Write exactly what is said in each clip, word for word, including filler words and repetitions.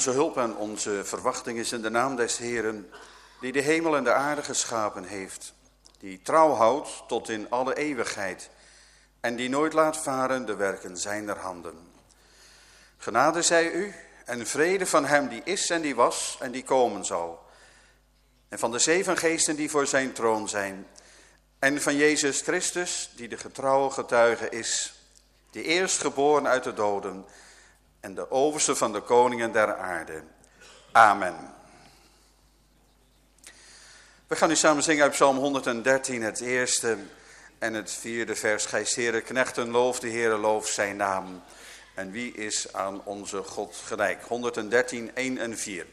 Onze hulp en onze verwachting is in de naam des Heeren, die de hemel en de aarde geschapen heeft, die trouw houdt tot in alle eeuwigheid en die nooit laat varen de werken zijner handen. Genade zij u en vrede van hem die is en die was en die komen zal, en van de zeven geesten die voor zijn troon zijn, en van Jezus Christus, die de getrouwe getuige is, die eerst geboren uit de doden en de overste van de koningen der aarde. Amen. We gaan nu samen zingen uit Psalm honderddertien, het eerste en het vierde vers. Gij Heere knechten, loof de Heere, loof zijn naam. En wie is aan onze God gelijk? honderddertien, een en vier.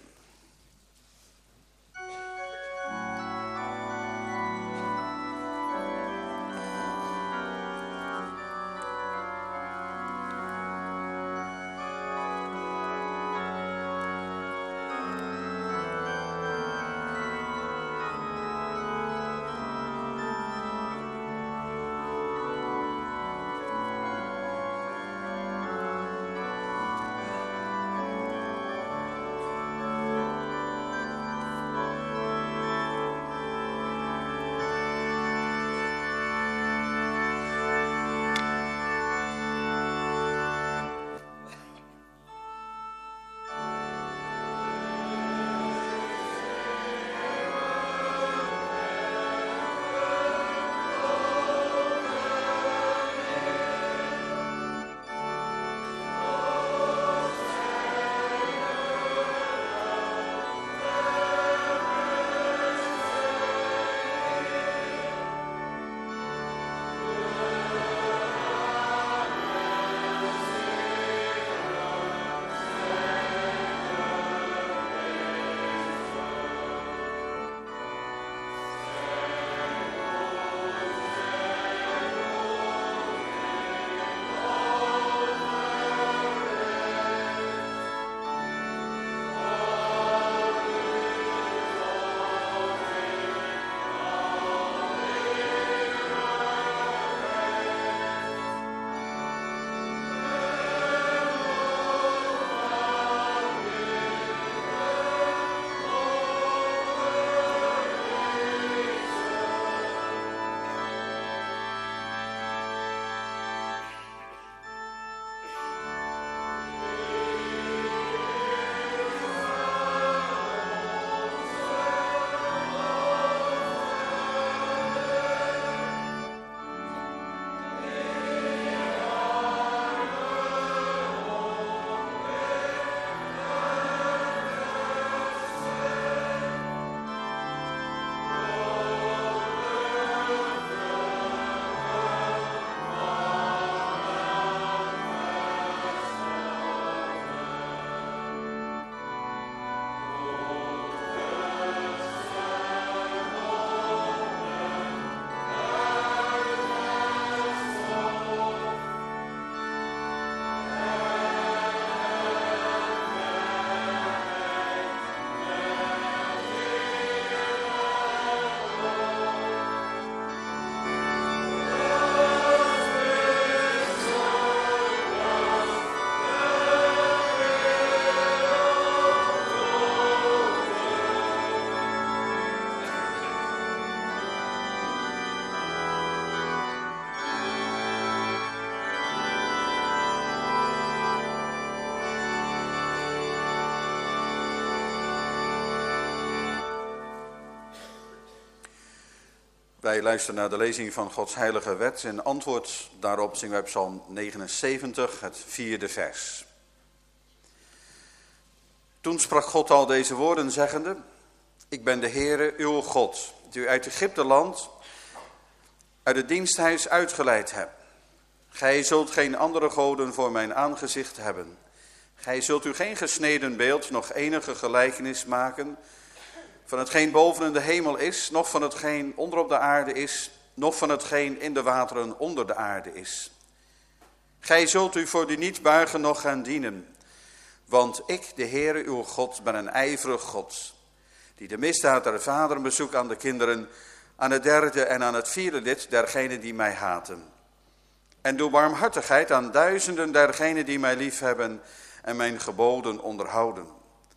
Wij luisteren naar de lezing van Gods heilige wet en antwoord daarop zingen wij Psalm negenenzeventig, het vierde vers. Toen sprak God al deze woorden zeggende, ik ben de Heere uw God, die u uit Egypte land, uit het diensthuis uitgeleid hebt. Gij zult geen andere goden voor mijn aangezicht hebben. Gij zult u geen gesneden beeld, nog enige gelijkenis maken van hetgeen boven in de hemel is, noch van hetgeen onder op de aarde is, noch van hetgeen in de wateren onder de aarde is. Gij zult u voor die niet buigen, noch gaan dienen. Want ik, de Heere uw God, ben een ijverig God, die de misdaad der vaderen bezoekt aan de kinderen, aan het derde en aan het vierde lid dergenen die mij haten. En doe barmhartigheid aan duizenden dergenen die mij liefhebben en mijn geboden onderhouden.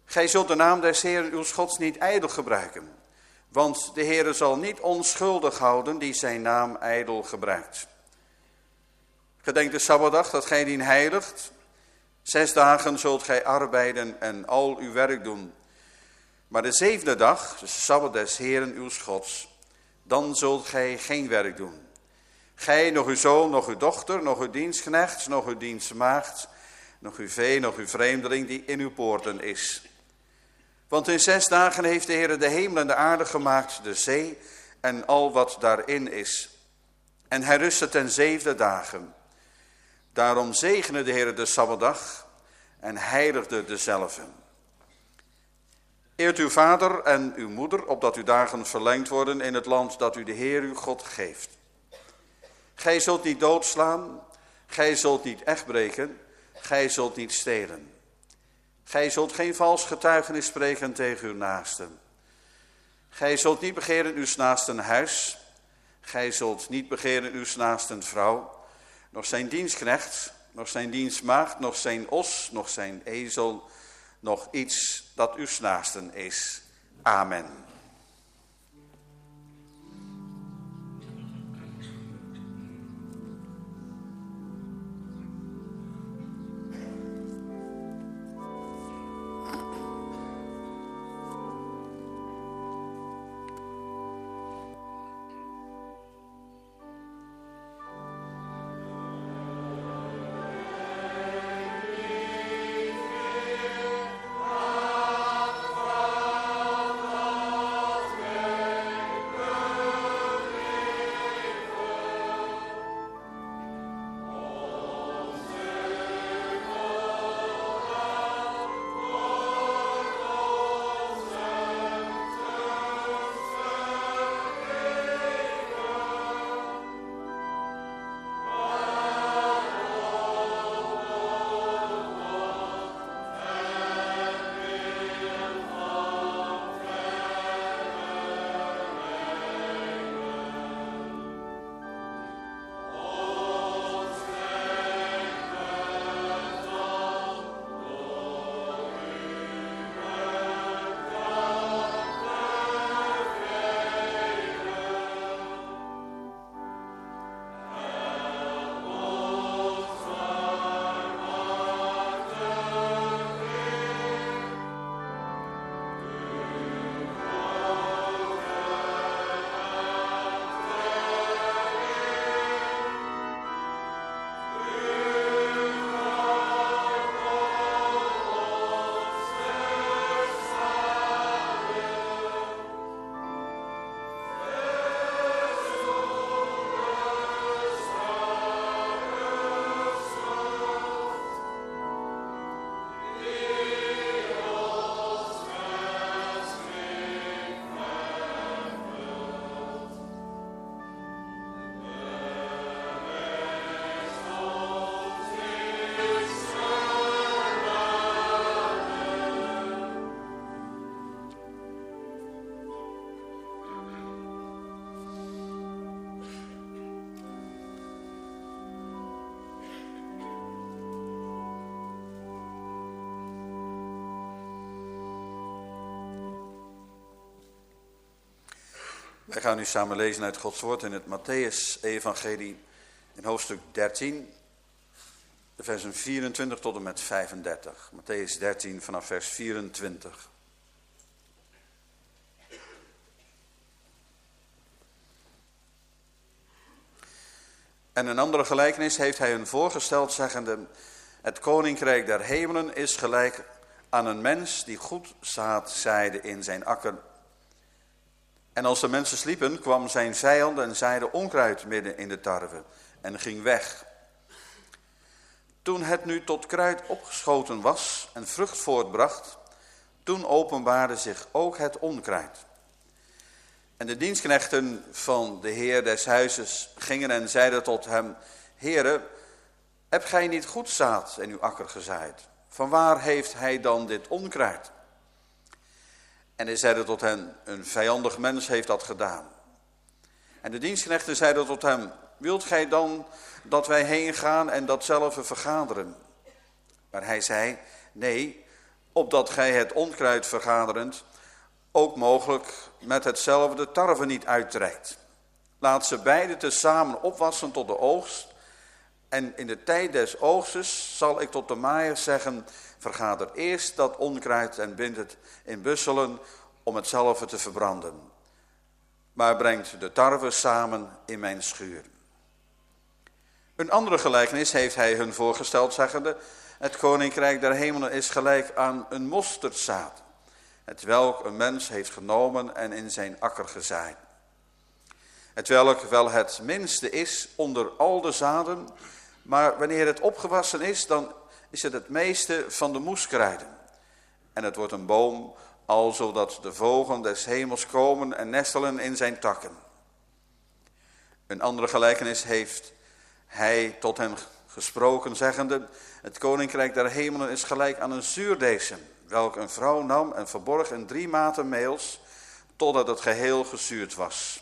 Gij zult de naam des Heeren uw Gods niet ijdel gebruiken. Want de Heere zal niet onschuldig houden die zijn naam ijdel gebruikt. Gedenk de Sabbatdag dat gij dien heiligt. Zes dagen zult gij arbeiden en al uw werk doen. Maar de zevende dag, de Sabbat des Heeren uw Gods, dan zult gij geen werk doen. Gij, nog uw zoon, nog uw dochter, nog uw dienstknecht, nog uw dienstmaagd, nog uw vee, nog uw vreemdeling die in uw poorten is. Want in zes dagen heeft de Heer de hemel en de aarde gemaakt, de zee en al wat daarin is. En hij rustte ten zevende dagen. Daarom zegene de Heer de Sabbatdag en heiligde dezelve. Eert uw vader en uw moeder, opdat uw dagen verlengd worden in het land dat u de Heer uw God geeft. Gij zult niet doodslaan, gij zult niet echtbreken, gij zult niet stelen. Gij zult geen vals getuigenis spreken tegen uw naasten. Gij zult niet begeren uw naasten huis, gij zult niet begeren uw naasten vrouw, nog zijn dienstknecht, nog zijn dienstmaagd, nog zijn os, nog zijn ezel, nog iets dat uw naasten is. Amen. Wij gaan nu samen lezen uit Gods woord in het Mattheüs-evangelie in hoofdstuk dertien, de versen vierentwintig tot en met vijfendertig. Mattheüs dertien vanaf vers vierentwintig. En een andere gelijkenis heeft hij hun voorgesteld, zeggende: het koninkrijk der hemelen is gelijk aan een mens die goed zaad zaaide in zijn akker. En als de mensen sliepen, kwam zijn vijand en zaaide onkruid midden in de tarwe en ging weg. Toen het nu tot kruid opgeschoten was en vrucht voortbracht, toen openbaarde zich ook het onkruid. En de dienstknechten van de heer des huizes gingen en zeiden tot hem: Heere, hebt gij niet goed zaad in uw akker gezaaid? Vanwaar heeft hij dan dit onkruid? En hij zeide tot hen: een vijandig mens heeft dat gedaan. En de dienstknechten zeiden tot hem: wilt gij dan dat wij heen gaan en datzelfde vergaderen? Maar hij zei: nee, opdat gij het onkruid vergaderend ook mogelijk met hetzelfde tarwe niet uittrekt. Laat ze beide tezamen opwassen tot de oogst. En in de tijd des oogstes zal ik tot de maaiers zeggen, vergader eerst dat onkruid en bind het in busselen om hetzelfde te verbranden. Maar brengt de tarwe samen in mijn schuur. Een andere gelijkenis heeft hij hun voorgesteld, zeggende, het koninkrijk der hemelen is gelijk aan een mosterdzaad, het welk een mens heeft genomen en in zijn akker gezaaid. Het welk wel het minste is onder al de zaden, maar wanneer het opgewassen is, dan is het het meeste van de moeskruiden. En het wordt een boom, al zodat de vogelen des hemels komen en nestelen in zijn takken. Een andere gelijkenis heeft hij tot hen gesproken, zeggende, het koninkrijk der hemelen is gelijk aan een zuurdesem, welk een vrouw nam en verborg in drie maten meels, totdat het geheel gezuurd was.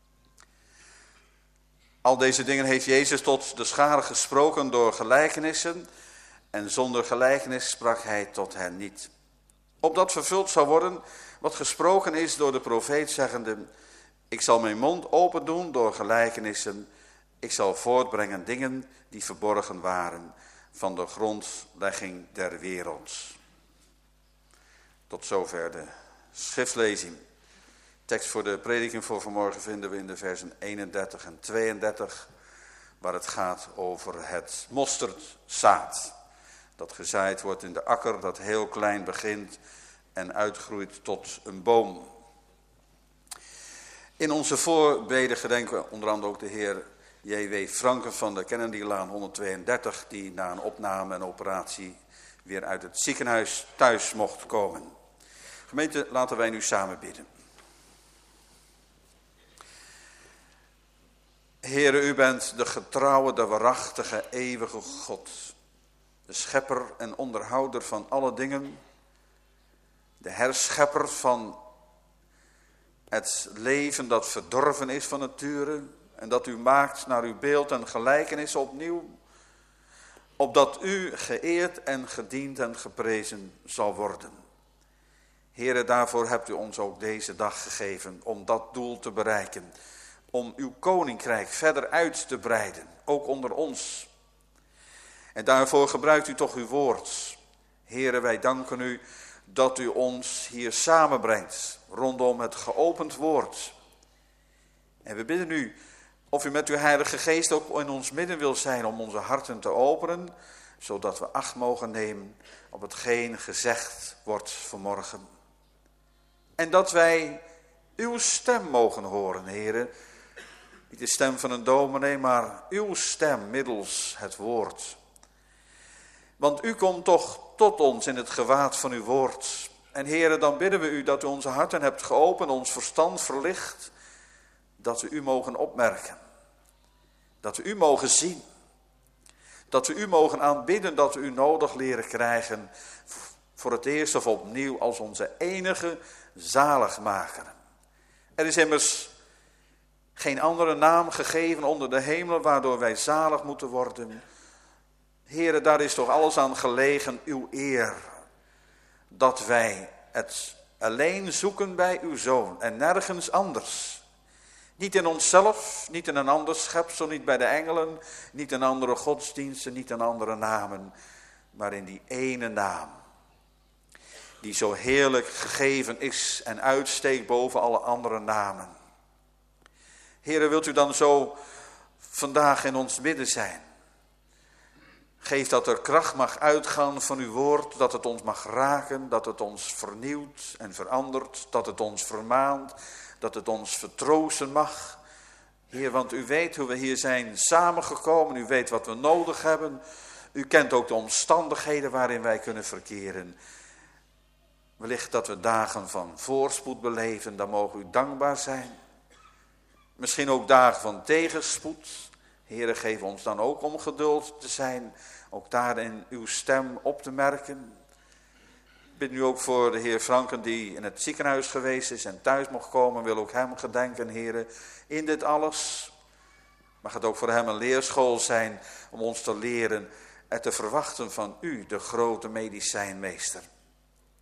Al deze dingen heeft Jezus tot de schare gesproken door gelijkenissen, en zonder gelijkenis sprak hij tot hen niet. Opdat vervuld zou worden wat gesproken is door de profeet, zeggende, ik zal mijn mond open doen door gelijkenissen, ik zal voortbrengen dingen die verborgen waren van de grondlegging der wereld. Tot zover de schriftlezing. Tekst voor de prediking voor vanmorgen vinden we in de versen eenendertig en tweeëndertig, waar het gaat over het mosterdzaad. Dat gezaaid wordt in de akker, dat heel klein begint en uitgroeit tot een boom. In onze voorbeden gedenken we onder andere ook de heer J W Franken van de Kennedylaan honderdtweeëndertig, die na een opname en operatie weer uit het ziekenhuis thuis mocht komen. Gemeente, laten wij nu samen bidden. Heere, u bent de getrouwe, de waarachtige, eeuwige God. De schepper en onderhouder van alle dingen. De herschepper van het leven dat verdorven is van nature. En dat u maakt naar uw beeld en gelijkenis opnieuw. Opdat u geëerd en gediend en geprezen zal worden. Heere, daarvoor hebt u ons ook deze dag gegeven om dat doel te bereiken. Om uw koninkrijk verder uit te breiden, ook onder ons. En daarvoor gebruikt u toch uw woord. Heere, wij danken u dat u ons hier samenbrengt rondom het geopend woord. En we bidden u of u met uw Heilige Geest ook in ons midden wil zijn om onze harten te openen, zodat we acht mogen nemen op hetgeen gezegd wordt vanmorgen. En dat wij uw stem mogen horen, Heere. Niet de stem van een dominee, maar uw stem middels het woord. Want u komt toch tot ons in het gewaad van uw woord. En Heere, dan bidden we u dat u onze harten hebt geopend, ons verstand verlicht. Dat we u mogen opmerken. Dat we u mogen zien. Dat we u mogen aanbidden, dat we u nodig leren krijgen. Voor het eerst of opnieuw als onze enige zaligmaker. Er is immers geen andere naam gegeven onder de hemel waardoor wij zalig moeten worden. Heere, daar is toch alles aan gelegen, uw eer. Dat wij het alleen zoeken bij uw Zoon en nergens anders. Niet in onszelf, niet in een ander schepsel, niet bij de engelen, niet in andere godsdiensten, niet in andere namen. Maar in die ene naam. Die zo heerlijk gegeven is en uitsteekt boven alle andere namen. Heere, wilt u dan zo vandaag in ons midden zijn? Geef dat er kracht mag uitgaan van uw woord, dat het ons mag raken, dat het ons vernieuwt en verandert, dat het ons vermaant, dat het ons vertroosten mag. Heer, want u weet hoe we hier zijn samengekomen, u weet wat we nodig hebben. U kent ook de omstandigheden waarin wij kunnen verkeren. Wellicht dat we dagen van voorspoed beleven, dan mogen u dankbaar zijn. Misschien ook dagen van tegenspoed. Heere, geef ons dan ook om geduld te zijn, ook daarin uw stem op te merken. Ik bid nu ook voor de heer Franken die in het ziekenhuis geweest is en thuis mocht komen, wil ook hem gedenken, Heere, in dit alles. Mag het ook voor hem een leerschool zijn om ons te leren en te verwachten van u, de grote medicijnmeester.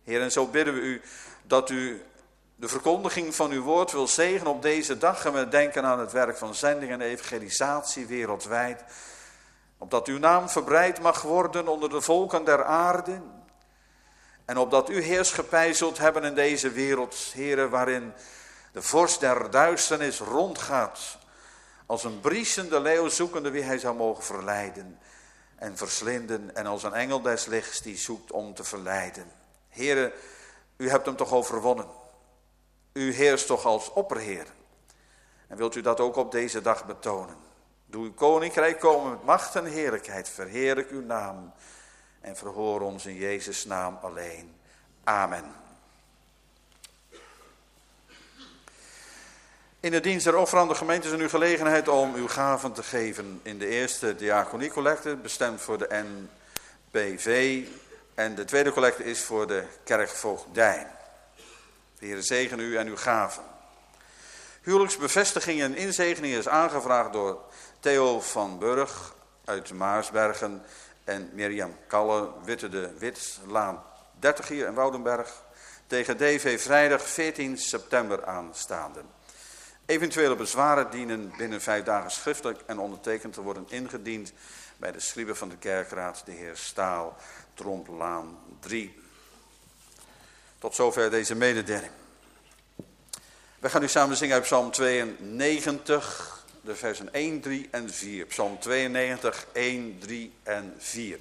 Heer, en zo bidden we u dat u de verkondiging van uw woord wil zegenen op deze dag. En we denken aan het werk van zending en evangelisatie wereldwijd. Opdat uw naam verbreid mag worden onder de volken der aarde. En opdat u heerschappij zult hebben in deze wereld, Heere, waarin de vorst der duisternis rondgaat. Als een briesende leeuw zoekende wie hij zou mogen verleiden en verslinden. En als een engel des lichts die zoekt om te verleiden. Heere, u hebt hem toch overwonnen. U heerst toch als opperheer. En wilt u dat ook op deze dag betonen. Doe uw koninkrijk komen met macht en heerlijkheid. Verheerlijk uw naam. En verhoor ons in Jezus' naam alleen. Amen. In de dienst der offerande gemeente is er nu gelegenheid om uw gaven te geven. In de eerste diaconiecollecte, bestemd voor de N P V. En de tweede collecte is voor de kerkvoogdij. De Heer zegen u en uw gaven. Huwelijksbevestiging en inzegening is aangevraagd door Theo van Burg uit Maarsbergen en Mirjam Kalle, Witte de Wit, Laan dertig hier in Woudenberg, tegen D V vrijdag veertien september aanstaande. Eventuele bezwaren dienen binnen vijf dagen schriftelijk en ondertekend te worden ingediend bij de schrijver van de kerkraad, de heer Staal, Tromplaan drie. Tot zover deze mededeling. We gaan nu samen zingen uit Psalm tweeënnegentig, de versen één, drie en vier. Psalm tweeënnegentig, één, drie en vier.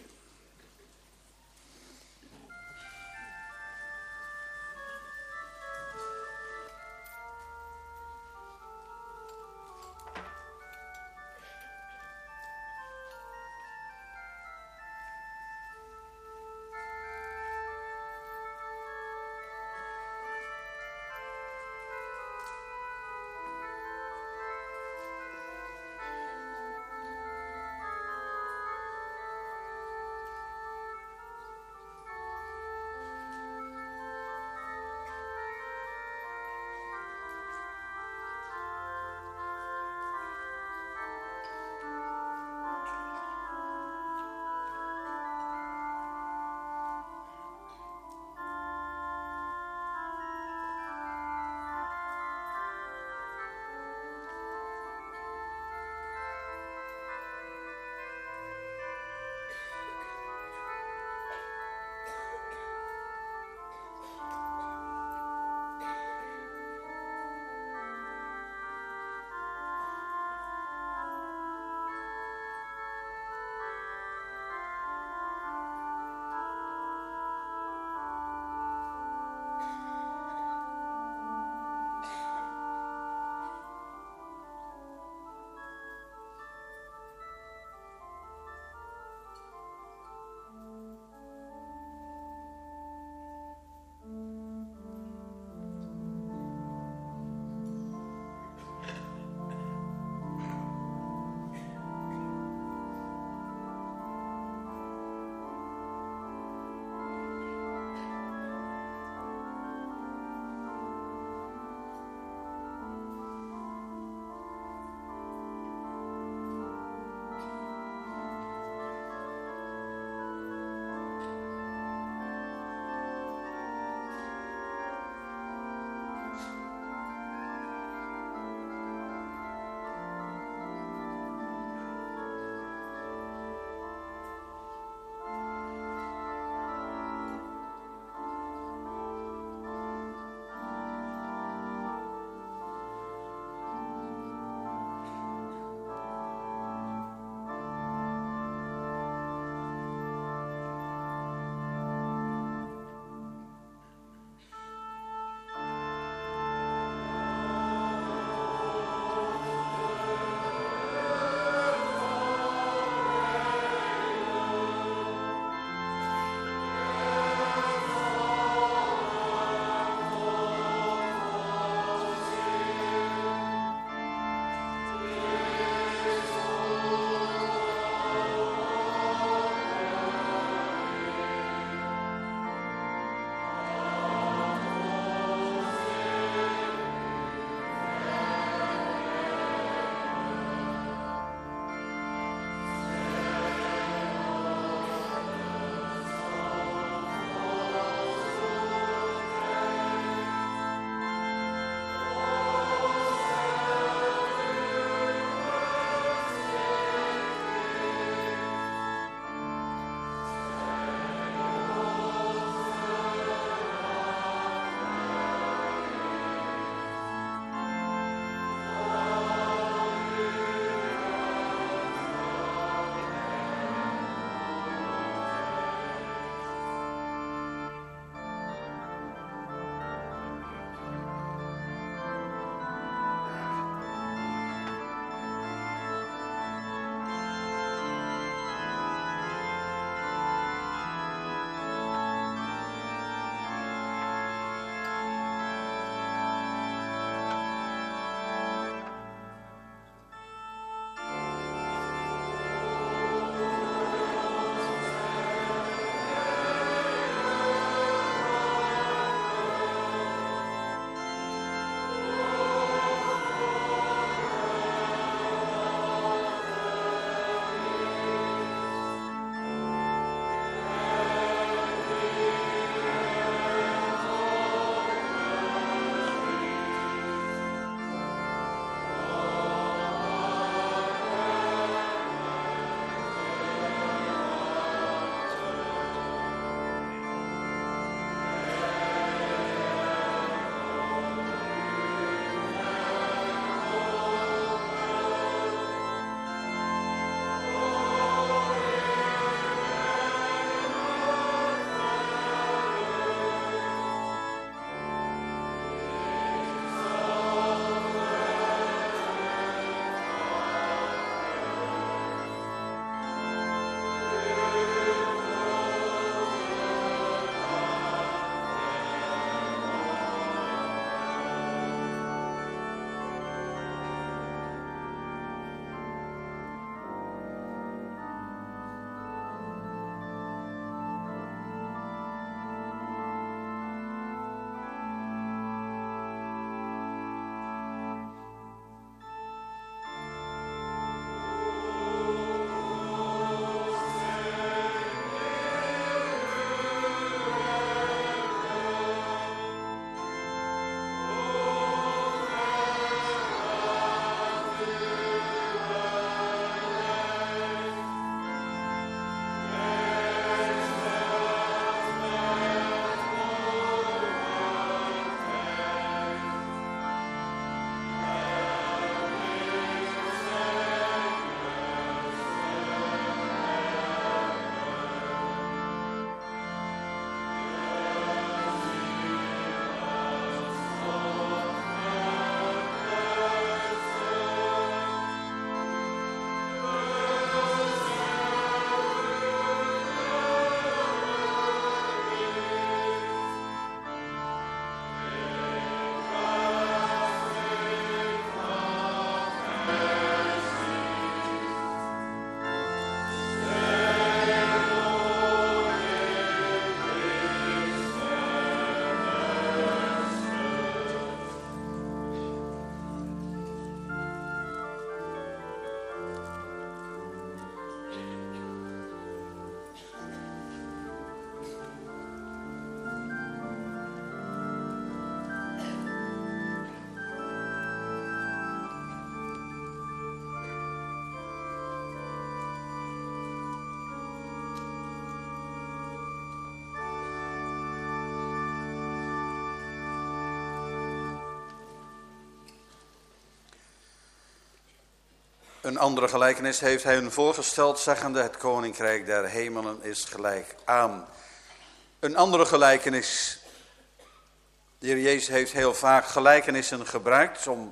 Een andere gelijkenis heeft hij hun voorgesteld, zeggende: het koninkrijk der hemelen is gelijk aan. Een andere gelijkenis. De Heer Jezus heeft heel vaak gelijkenissen gebruikt om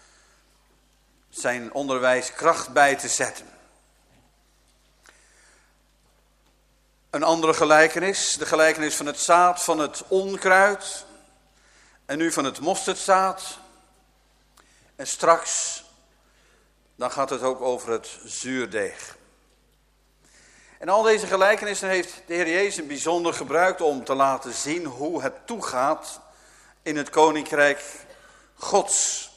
zijn onderwijs kracht bij te zetten. Een andere gelijkenis, de gelijkenis van het zaad van het onkruid en nu van het mosterdzaad. En straks, dan gaat het ook over het zuurdeeg. En al deze gelijkenissen heeft de Heer Jezus bijzonder gebruikt om te laten zien hoe het toegaat in het koninkrijk Gods.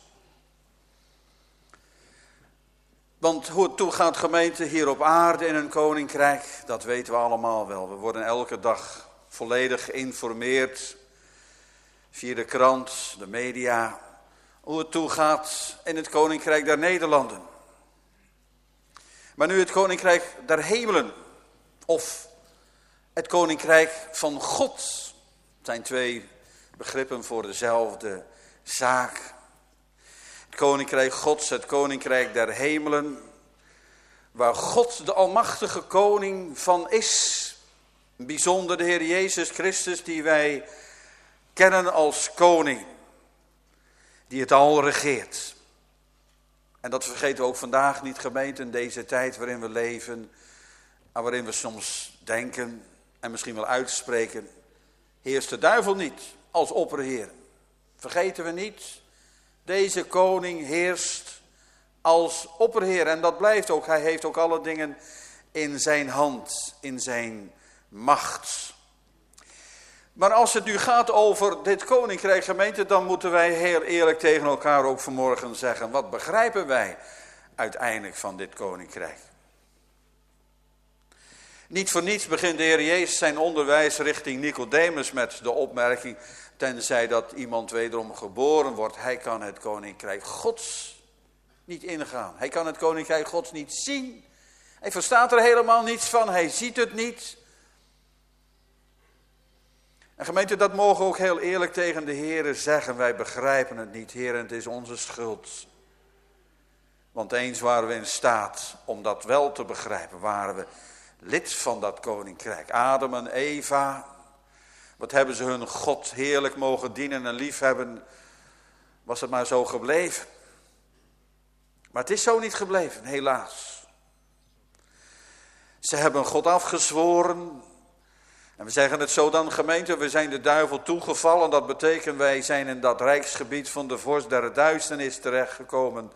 Want hoe het toegaat, gemeente, hier op aarde in een koninkrijk, dat weten we allemaal wel. We worden elke dag volledig geïnformeerd via de krant, de media, hoe het toegaat in het koninkrijk der Nederlanden. Maar nu het koninkrijk der hemelen, of het koninkrijk van God, het zijn twee begrippen voor dezelfde zaak. Het koninkrijk Gods, het koninkrijk der hemelen, waar God de almachtige koning van is. Bijzonder de Heer Jezus Christus, die wij kennen als koning, die het al regeert. En dat vergeten we ook vandaag niet, gemeente, in deze tijd waarin we leven, en waarin we soms denken en misschien wel uitspreken: heerst de duivel niet als opperheer? Vergeten we niet, deze koning heerst als opperheer. En dat blijft ook. Hij heeft ook alle dingen in zijn hand, in zijn macht. Maar als het nu gaat over dit koninkrijk, gemeente, dan moeten wij heel eerlijk tegen elkaar ook vanmorgen zeggen: wat begrijpen wij uiteindelijk van dit koninkrijk? Niet voor niets begint de Heer Jezus zijn onderwijs richting Nicodemus met de opmerking: tenzij dat iemand wederom geboren wordt, hij kan het koninkrijk Gods niet ingaan. Hij kan het koninkrijk Gods niet zien. Hij verstaat er helemaal niets van, hij ziet het niet. En gemeente, dat mogen we ook heel eerlijk tegen de Heer zeggen. Wij begrijpen het niet, Heer, en het is onze schuld. Want eens waren we in staat om dat wel te begrijpen, waren we lid van dat koninkrijk. Adam en Eva, wat hebben ze hun God heerlijk mogen dienen en liefhebben, was het maar zo gebleven. Maar het is zo niet gebleven, helaas. Ze hebben God afgezworen. En we zeggen het zo dan, gemeente, we zijn de duivel toegevallen. Dat betekent, wij zijn in dat rijksgebied van de vorst der duisternis terechtgekomen.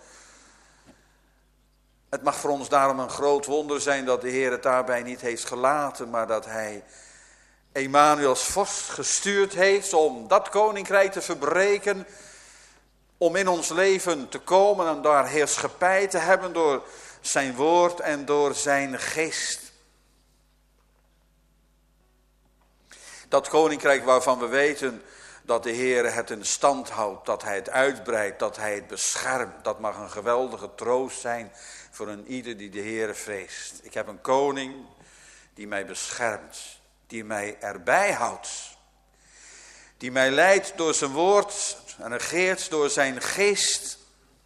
Het mag voor ons daarom een groot wonder zijn dat de Heer het daarbij niet heeft gelaten, maar dat hij Emmanuel als vorst gestuurd heeft om dat koninkrijk te verbreken, om in ons leven te komen en daar heerschappij te hebben door zijn woord en door zijn geest. Dat koninkrijk waarvan we weten dat de Heer het in stand houdt, dat hij het uitbreidt, dat hij het beschermt. Dat mag een geweldige troost zijn voor een ieder die de Heer vreest. Ik heb een koning die mij beschermt, die mij erbij houdt. Die mij leidt door zijn woord en regeert door zijn geest.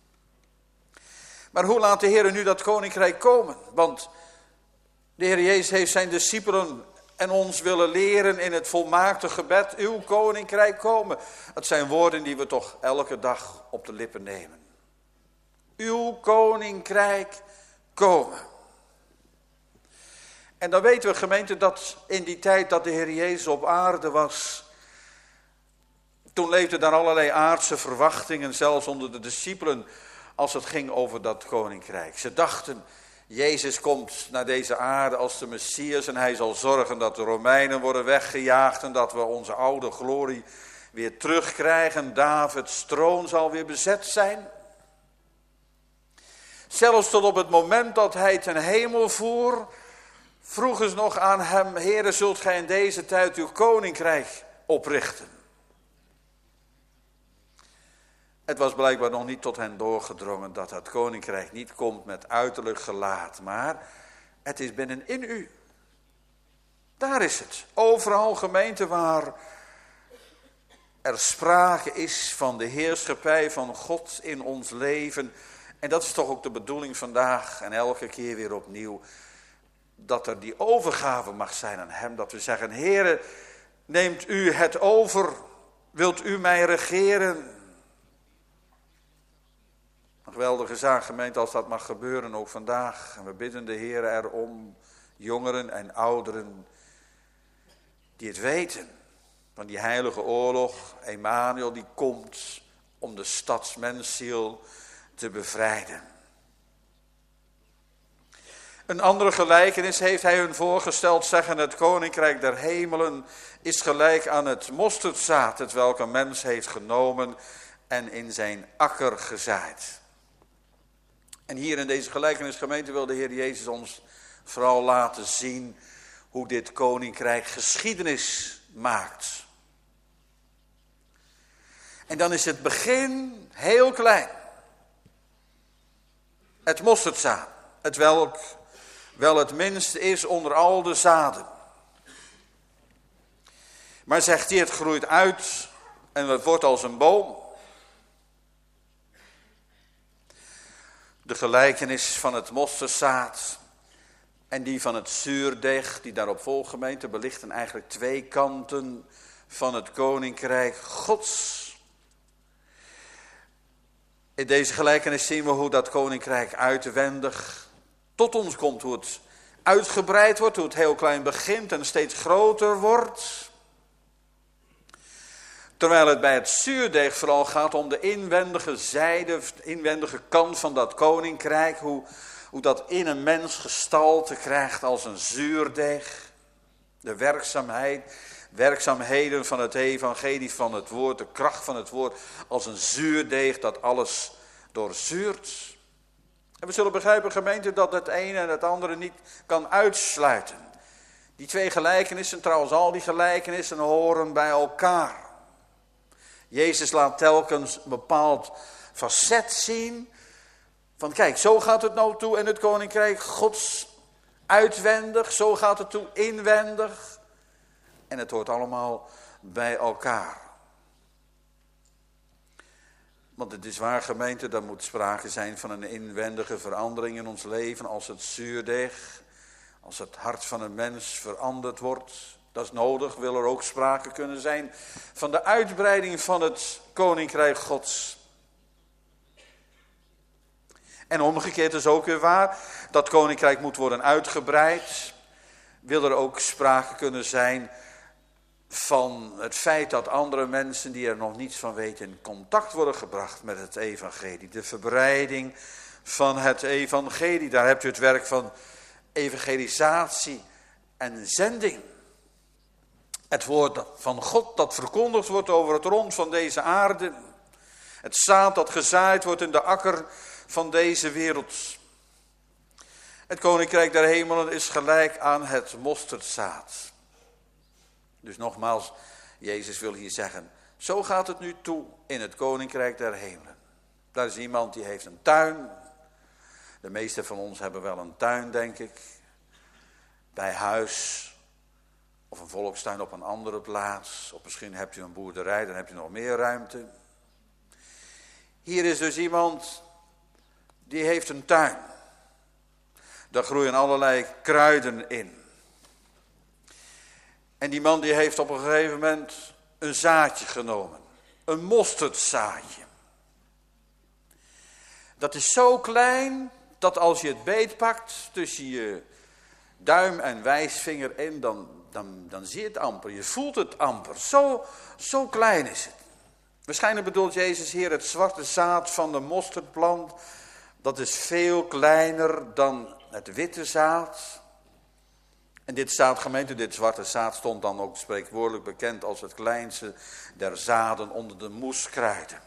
Maar hoe laat de Heer nu dat koninkrijk komen? Want de Heer Jezus heeft zijn discipelen en ons willen leren in het volmaakte gebed: uw koninkrijk komen. Het zijn woorden die we toch elke dag op de lippen nemen. Uw koninkrijk komen. En dan weten we, gemeente, dat in die tijd dat de Heer Jezus op aarde was, toen leefden daar allerlei aardse verwachtingen, zelfs onder de discipelen, als het ging over dat koninkrijk. Ze dachten: Jezus komt naar deze aarde als de Messias en hij zal zorgen dat de Romeinen worden weggejaagd en dat we onze oude glorie weer terugkrijgen. Davids troon zal weer bezet zijn. Zelfs tot op het moment dat hij ten hemel voer, vroegen ze nog aan hem: Heere, zult gij in deze tijd uw koninkrijk oprichten? Het was blijkbaar nog niet tot hen doorgedrongen dat het koninkrijk niet komt met uiterlijk gelaat, maar het is binnenin u. Daar is het. Overal, gemeente, waar er sprake is van de heerschappij van God in ons leven En dat is toch ook de bedoeling vandaag en elke keer weer opnieuw. Dat er die overgave mag zijn aan hem. Dat we zeggen, Heere, neemt u het over? Wilt u mij regeren? Een geweldige zaak, gemeente, als dat mag gebeuren ook vandaag. En we bidden de Heere erom, jongeren en ouderen, die het weten. Van die heilige oorlog, Emmanuel die komt om de stadsmensziel te bevrijden. Een andere gelijkenis heeft hij hun voorgesteld, zeggen het koninkrijk der hemelen is gelijk aan het mosterdzaad, het welke een mens heeft genomen en in zijn akker gezaaid. En hier in deze gelijkenisgemeente wil de Heer Jezus ons vooral laten zien hoe dit koninkrijk geschiedenis maakt. En dan is het begin heel klein. Het mosterdzaad, het welk wel het minste is onder al de zaden. Maar zegt hij, het groeit uit en het wordt als een boom. De gelijkenis van het mosterdzaad en die van het zuurdeeg, die daarop volgt, gemeente, belichten eigenlijk twee kanten van het koninkrijk Gods. In deze gelijkenis zien we hoe dat koninkrijk uitwendig tot ons komt, hoe het uitgebreid wordt, hoe het heel klein begint en steeds groter wordt. Terwijl het bij het zuurdeeg vooral gaat om de inwendige zijde, de inwendige kant van dat koninkrijk, hoe, hoe dat in een mens gestalte krijgt als een zuurdeeg. De werkzaamheid, werkzaamheden van het evangelie van het woord, de kracht van het woord, als een zuurdeeg dat alles doorzuurt. En we zullen begrijpen, gemeente, dat het ene en het andere niet kan uitsluiten. Die twee gelijkenissen, trouwens al die gelijkenissen, horen bij elkaar. Jezus laat telkens een bepaald facet zien. Van kijk, zo gaat het nou toe in het koninkrijk Gods uitwendig. Zo gaat het toe inwendig. En het hoort allemaal bij elkaar. Want het is waar, gemeente, er moet sprake zijn van een inwendige verandering in ons leven. Als het zuurdeeg, als het hart van een mens veranderd wordt. Dat is nodig, wil er ook sprake kunnen zijn van de uitbreiding van het koninkrijk Gods. En omgekeerd is ook weer waar, dat koninkrijk moet worden uitgebreid. Wil er ook sprake kunnen zijn van het feit dat andere mensen die er nog niets van weten in contact worden gebracht met het evangelie. De verbreiding van het evangelie, daar hebt u het werk van evangelisatie en zending. Het woord van God dat verkondigd wordt over het rond van deze aarde. Het zaad dat gezaaid wordt in de akker van deze wereld. Het koninkrijk der hemelen is gelijk aan het mosterdzaad. Dus nogmaals, Jezus wil hier zeggen, zo gaat het nu toe in het koninkrijk der hemelen. Daar is iemand die heeft een tuin. De meesten van ons hebben wel een tuin, denk ik. Bij huis. Of een volkstuin op een andere plaats. Of misschien hebt u een boerderij, dan hebt u nog meer ruimte. Hier is dus iemand die heeft een tuin. Daar groeien allerlei kruiden in. En die man die heeft op een gegeven moment een zaadje genomen. Een mosterdzaadje. Dat is zo klein dat als je het beetpakt tussen je duim en wijsvinger in, dan, dan, dan zie je het amper. Je voelt het amper. Zo, zo klein is het. Waarschijnlijk bedoelt Jezus hier het zwarte zaad van de mosterdplant. Dat is veel kleiner dan het witte zaad. En dit zaadgemeente, dit zwarte zaad, stond dan ook spreekwoordelijk bekend als het kleinste der zaden onder de moeskruiden.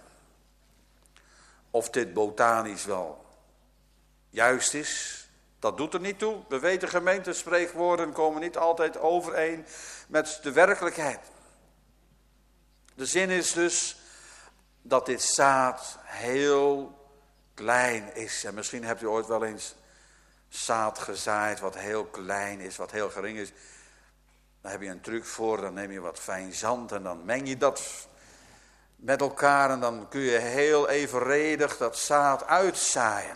Of dit botanisch wel juist is, dat doet er niet toe. We weten, gemeente, spreekwoorden komen niet altijd overeen met de werkelijkheid. De zin is dus dat dit zaad heel klein is. En misschien hebt u ooit wel eens zaad gezaaid wat heel klein is, wat heel gering is. Dan heb je een truc voor, dan neem je wat fijn zand en dan meng je dat met elkaar en dan kun je heel evenredig dat zaad uitzaaien.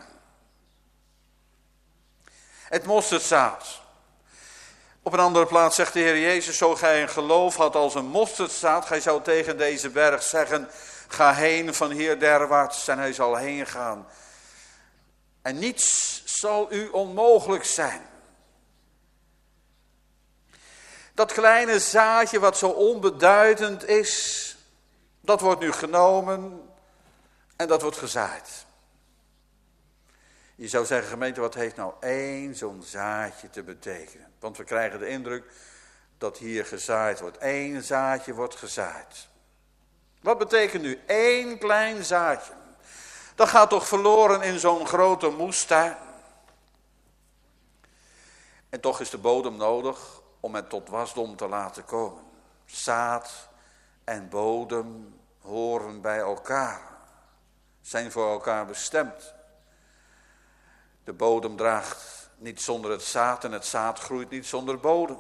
Het mosterdzaad. Op een andere plaats zegt de Heer Jezus, zo gij een geloof had als een mosterdzaad, gij zou tegen deze berg zeggen, ga heen van hier derwaarts, en hij zal heen gaan. En niets zal u onmogelijk zijn. Dat kleine zaadje wat zo onbeduidend is, dat wordt nu genomen en dat wordt gezaaid. Je zou zeggen, gemeente, wat heeft nou één zo'n zaadje te betekenen? Want we krijgen de indruk dat hier gezaaid wordt. Eén zaadje wordt gezaaid. Wat betekent nu één klein zaadje? Dat gaat toch verloren in zo'n grote moestuin? En toch is de bodem nodig om het tot wasdom te laten komen. Zaad en bodem horen bij elkaar. Zijn voor elkaar bestemd. De bodem draagt niet zonder het zaad en het zaad groeit niet zonder bodem.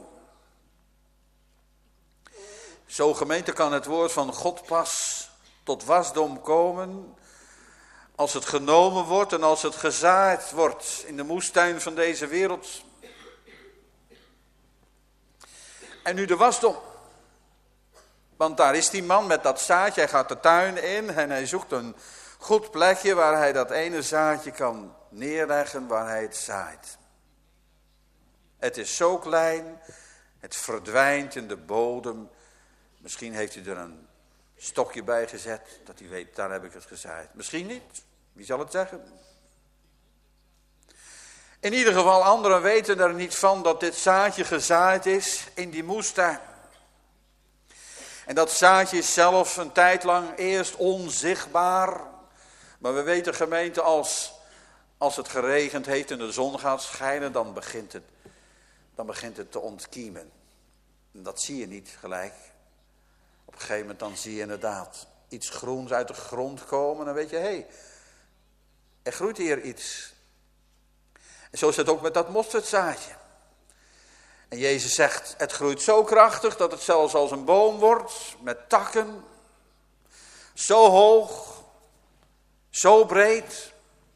Zo, gemeente, kan het woord van God pas tot wasdom komen als het genomen wordt en als het gezaaid wordt in de moestuin van deze wereld. En nu de wasdom. Want daar is die man met dat zaadje, hij gaat de tuin in en hij zoekt een goed plekje waar hij dat ene zaadje kan neerleggen, waar hij het zaait. Het is zo klein, het verdwijnt in de bodem. Misschien heeft hij er een stokje bij gezet, dat hij weet, daar heb ik het gezaaid. Misschien niet, wie zal het zeggen? In ieder geval, anderen weten er niet van dat dit zaadje gezaaid is in die moestuin. En dat zaadje is zelf een tijd lang eerst onzichtbaar. Maar we weten, gemeente, als, als het geregend heeft en de zon gaat schijnen, dan begint het, dan begint het te ontkiemen. En dat zie je niet gelijk. Op een gegeven moment dan zie je inderdaad iets groens uit de grond komen. En dan weet je, hé, hey, er groeit hier iets. En zo is het ook met dat mosterdzaadje. En Jezus zegt, het groeit zo krachtig dat het zelfs als een boom wordt, met takken. Zo hoog, zo breed.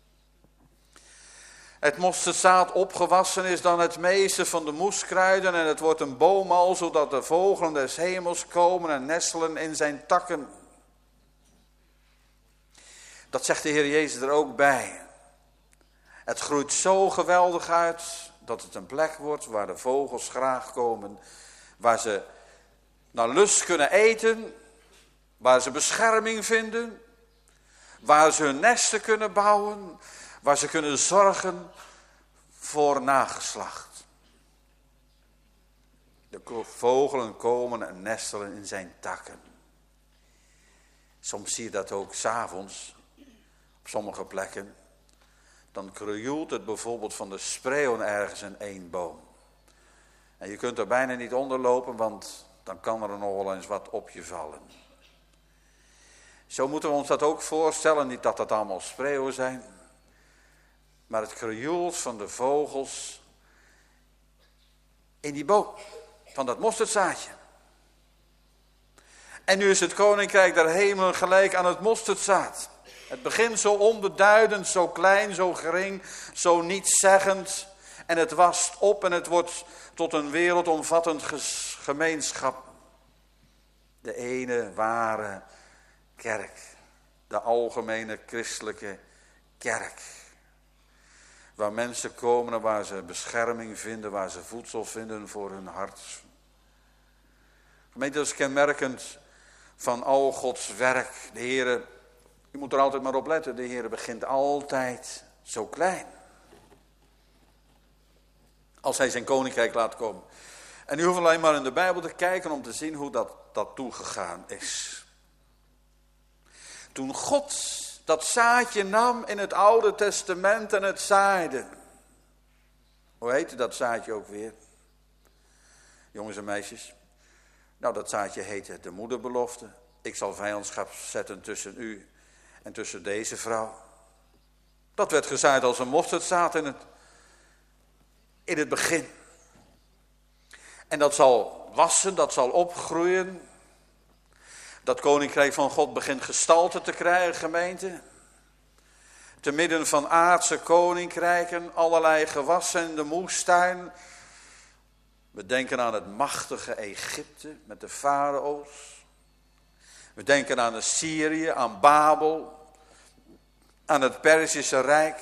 Het mosterdzaad opgewassen is dan het meeste van de moeskruiden en het wordt een boom al, zodat de vogelen des hemels komen en nestelen in zijn takken. Dat zegt de Heer Jezus er ook bij. Het groeit zo geweldig uit dat het een plek wordt waar de vogels graag komen, waar ze naar lust kunnen eten, waar ze bescherming vinden, waar ze hun nesten kunnen bouwen, waar ze kunnen zorgen voor nageslacht. De vogelen komen en nestelen in zijn takken. Soms zie je dat ook 's avonds op sommige plekken. Dan krioelt het bijvoorbeeld van de spreeuwen ergens in één boom. En je kunt er bijna niet onder lopen, want dan kan er nog wel eens wat op je vallen. Zo moeten we ons dat ook voorstellen, niet dat dat allemaal spreeuwen zijn, maar het krioelt van de vogels in die boom, van dat mosterdzaadje. En nu is het koninkrijk der hemelen gelijk aan het mosterdzaad. Het begint zo onbeduidend, zo klein, zo gering, zo nietszeggend. En het wast op en het wordt tot een wereldomvattend gemeenschap. De ene ware kerk. De algemene christelijke kerk. Waar mensen komen en waar ze bescherming vinden, waar ze voedsel vinden voor hun hart. Gemeente, dat is kenmerkend van al Gods werk. De Heere, je moet er altijd maar op letten, de Heere begint altijd zo klein. Als hij zijn koninkrijk laat komen. En u hoeft alleen maar in de Bijbel te kijken om te zien hoe dat, dat toegegaan is. Toen God dat zaadje nam in het Oude Testament en het zaaide. Hoe heette dat zaadje ook weer? Jongens en meisjes. Nou, dat zaadje heette de moederbelofte. Ik zal vijandschap zetten tussen u en tussen deze vrouw. Dat werd gezaaid als een mosterdzaad in het, in het begin. En dat zal wassen, dat zal opgroeien. Dat koninkrijk van God begint gestalte te krijgen, gemeente. Te midden van aardse koninkrijken, allerlei gewassen in de moestuin. We denken aan het machtige Egypte met de farao's. We denken aan Assyrië, aan Babel, aan het Perzische Rijk.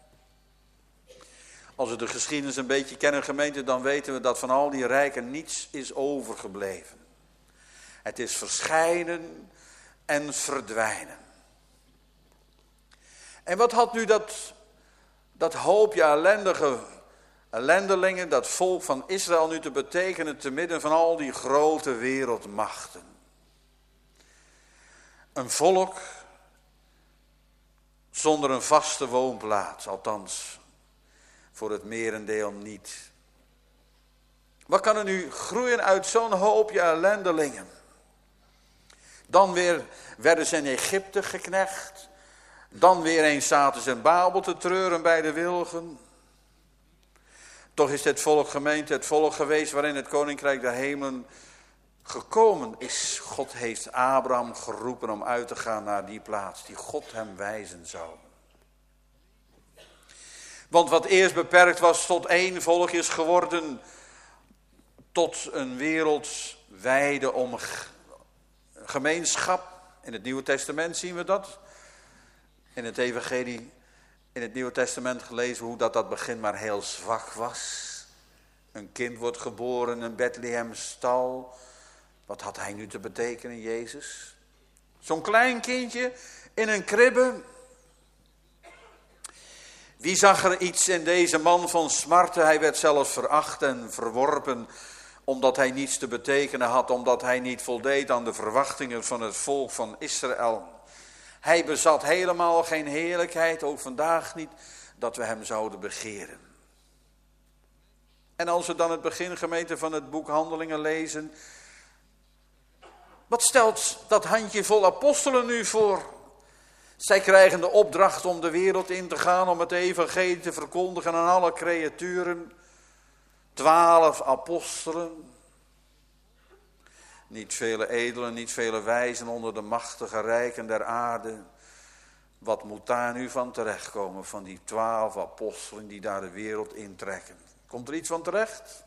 Als we de geschiedenis een beetje kennen, gemeente, dan weten we dat van al die rijken niets is overgebleven. Het is verschijnen en verdwijnen. En wat had nu dat, dat hoopje ellendige ellendelingen, dat volk van Israël nu te betekenen te midden van al die grote wereldmachten? Een volk zonder een vaste woonplaats, althans voor het merendeel niet. Wat kan er nu groeien uit zo'n hoopje ellendelingen? Dan weer werden ze in Egypte geknecht. Dan weer eens zaten ze in Babel te treuren bij de wilgen. Toch is dit volk, gemeente, het volk geweest waarin het koninkrijk der hemelen gekomen is. God heeft Abraham geroepen om uit te gaan naar die plaats die God hem wijzen zou. Want wat eerst beperkt was tot één volk is geworden tot een wereldwijde om gemeenschap. In het Nieuwe Testament zien we dat. In het evangelie, in het Nieuwe Testament gelezen hoe dat, dat begin maar heel zwak was. Een kind wordt geboren in Bethlehem stal. Wat had hij nu te betekenen, Jezus? Zo'n klein kindje in een kribbe. Wie zag er iets in deze man van smarten? Hij werd zelfs veracht en verworpen, omdat hij niets te betekenen had, omdat hij niet voldeed aan de verwachtingen van het volk van Israël. Hij bezat helemaal geen heerlijkheid, ook vandaag niet, dat we hem zouden begeren. En als we dan het begin, gemeente, van het boek Handelingen lezen, wat stelt dat handjevol apostelen nu voor? Zij krijgen de opdracht om de wereld in te gaan, om het evangelie te verkondigen aan alle creaturen. Twaalf apostelen. Niet vele edelen, niet vele wijzen onder de machtige rijken der aarde. Wat moet daar nu van terechtkomen, van die twaalf apostelen die daar de wereld intrekken? Komt er iets van terecht?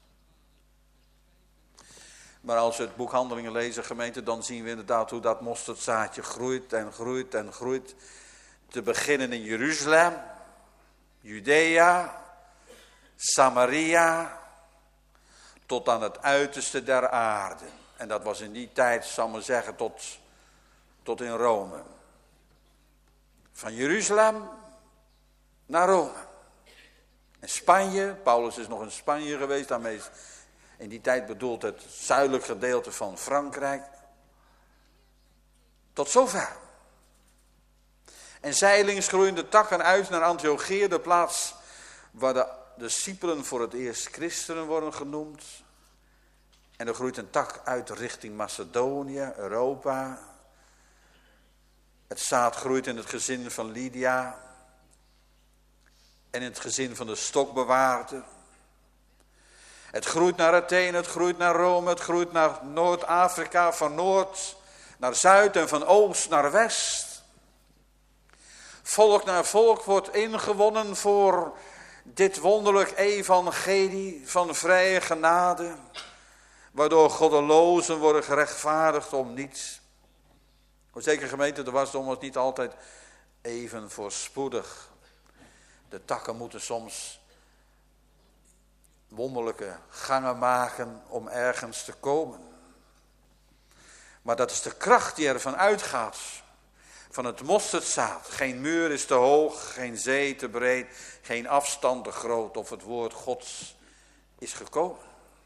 Maar als we het boek Handelingen lezen, gemeente, dan zien we inderdaad hoe dat mosterdzaadje groeit en groeit en groeit. Te beginnen in Jeruzalem, Judea, Samaria, tot aan het uiterste der aarde. En dat was in die tijd, zal men zeggen, tot, tot in Rome. Van Jeruzalem naar Rome. En Spanje, Paulus is nog in Spanje geweest, daarmee is in die tijd bedoeld het zuidelijk gedeelte van Frankrijk. Tot zover. En zijlings groeien de takken uit naar Antiochië, de plaats waar de discipelen voor het eerst christenen worden genoemd. En er groeit een tak uit richting Macedonië, Europa. Het zaad groeit in het gezin van Lydia. En in het gezin van de stokbewaarder. Het groeit naar Athene, het groeit naar Rome, het groeit naar Noord-Afrika, van Noord naar Zuid en van Oost naar West. Volk naar volk wordt ingewonnen voor dit wonderlijk evangelie van vrije genade, waardoor goddelozen worden gerechtvaardigd om niets. Zeker gemeente, de wasdom was niet altijd even voorspoedig. De takken moeten soms wonderlijke gangen maken om ergens te komen. Maar dat is de kracht die ervan uitgaat. Van het mosterdzaad. Geen muur is te hoog, geen zee te breed, geen afstand te groot of het woord Gods is gekomen.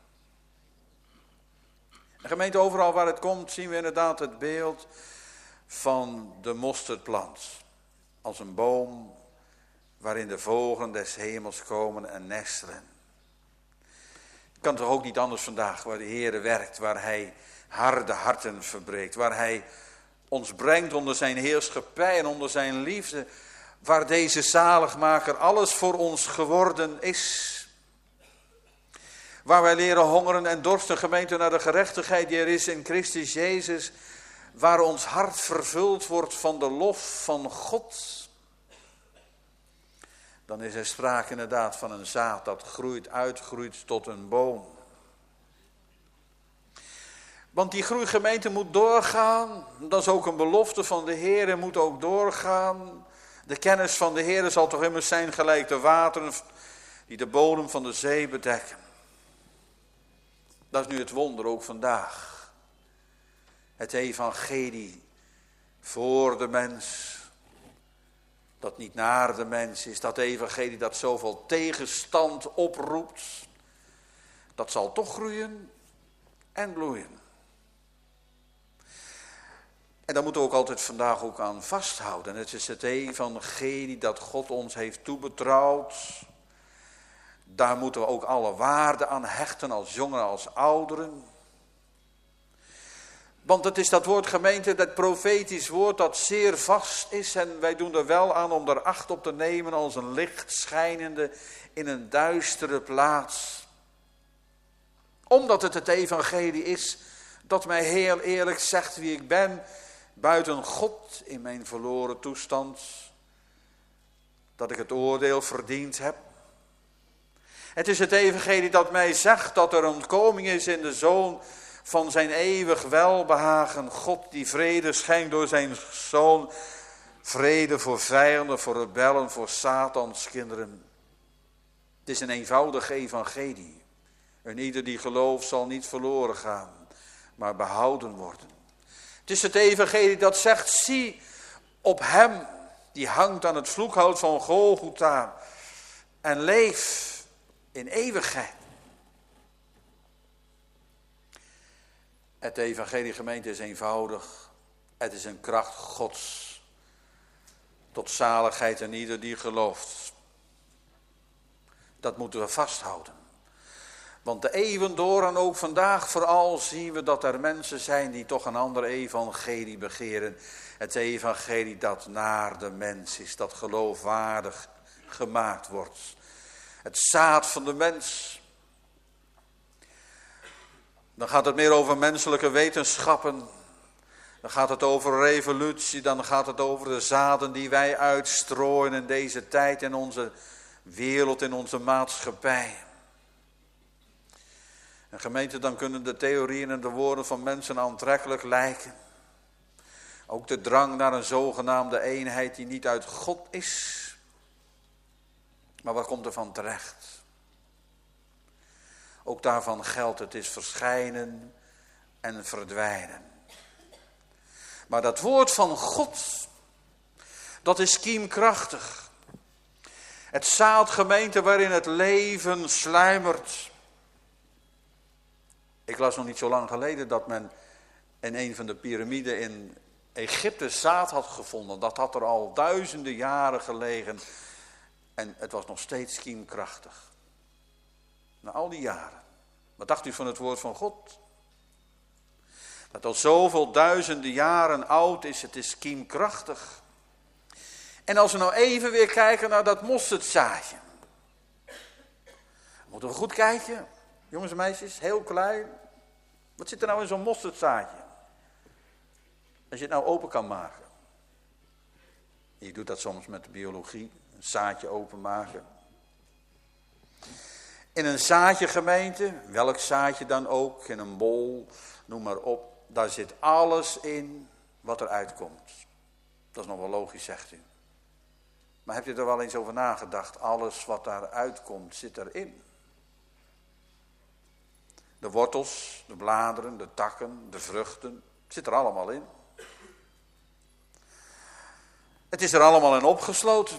En gemeente, overal waar het komt zien we inderdaad het beeld van de mosterdplant. Als een boom waarin de vogelen des hemels komen en nestelen. Het kan toch ook niet anders vandaag, waar de Heere werkt, waar hij harde harten verbreekt, waar hij ons brengt onder zijn heerschappij en onder zijn liefde, waar deze zaligmaker alles voor ons geworden is. Waar wij leren hongeren en dorsten, gemeente, naar de gerechtigheid die er is in Christus Jezus, waar ons hart vervuld wordt van de lof van God, dan is er sprake inderdaad van een zaad dat groeit, uitgroeit tot een boom. Want die groeigemeente moet doorgaan, dat is ook een belofte van de Heer, en moet ook doorgaan. De kennis van de Heer zal toch immers zijn gelijk de wateren die de bodem van de zee bedekken. Dat is nu het wonder ook vandaag. Het evangelie voor de mens, dat niet naar de mens is. Dat evangelie dat zoveel tegenstand oproept, dat zal toch groeien en bloeien. En daar moeten we ook altijd vandaag ook aan vasthouden. Het is het evangelie dat God ons heeft toebetrouwd. Daar moeten we ook alle waarde aan hechten, als jongeren als ouderen. Want het is dat woord gemeente, dat profetisch woord dat zeer vast is. En wij doen er wel aan om er acht op te nemen als een licht schijnende in een duistere plaats. Omdat het het evangelie is dat mij heel eerlijk zegt wie ik ben, buiten God in mijn verloren toestand, dat ik het oordeel verdiend heb. Het is het evangelie dat mij zegt dat er ontkoming is in de Zoon van zijn eeuwig welbehagen. God die vrede schenkt door zijn Zoon. Vrede voor vijanden, voor rebellen, voor Satans kinderen. Het is een eenvoudig evangelie. En ieder die gelooft zal niet verloren gaan, maar behouden worden. Het is het evangelie dat zegt, zie op hem die hangt aan het vloekhout van Golgotha en leef in eeuwigheid. Het evangelie gemeente is eenvoudig. Het is een kracht Gods tot zaligheid en ieder die gelooft. Dat moeten we vasthouden. Want de eeuwen door en ook vandaag vooral zien we dat er mensen zijn die toch een ander evangelie begeren. Het evangelie dat naar de mens is, dat geloofwaardig gemaakt wordt. Het zaad van de mens. Dan gaat het meer over menselijke wetenschappen. Dan gaat het over revolutie. Dan gaat het over de zaden die wij uitstrooien in deze tijd, in onze wereld, in onze maatschappij. En gemeente, dan kunnen de theorieën en de woorden van mensen aantrekkelijk lijken. Ook de drang naar een zogenaamde eenheid die niet uit God is. Maar wat komt er van terecht? Ook daarvan geldt, het is verschijnen en verdwijnen. Maar dat woord van God, dat is kiemkrachtig. Het zaad, gemeente, waarin het leven sluimert. Ik las nog niet zo lang geleden dat men in een van de piramiden in Egypte zaad had gevonden. Dat had er al duizenden jaren gelegen. En het was nog steeds kiemkrachtig. Na al die jaren. Wat dacht u van het woord van God? Dat al zoveel duizenden jaren oud is, het is kiemkrachtig. En als we nou even weer kijken naar dat mosterdzaadje. Moeten we goed kijken, jongens en meisjes, heel klein. Wat zit er nou in zo'n mosterdzaadje? Als je het nou open kan maken. Je doet dat soms met de biologie, een zaadje openmaken. In een zaadje, gemeente, welk zaadje dan ook, in een bol, noem maar op. Daar zit alles in wat er uitkomt. Dat is nog wel logisch, zegt u. Maar hebt u er wel eens over nagedacht? Alles wat daar uitkomt zit erin. De wortels, de bladeren, de takken, de vruchten, zit er allemaal in. Het is er allemaal in opgesloten.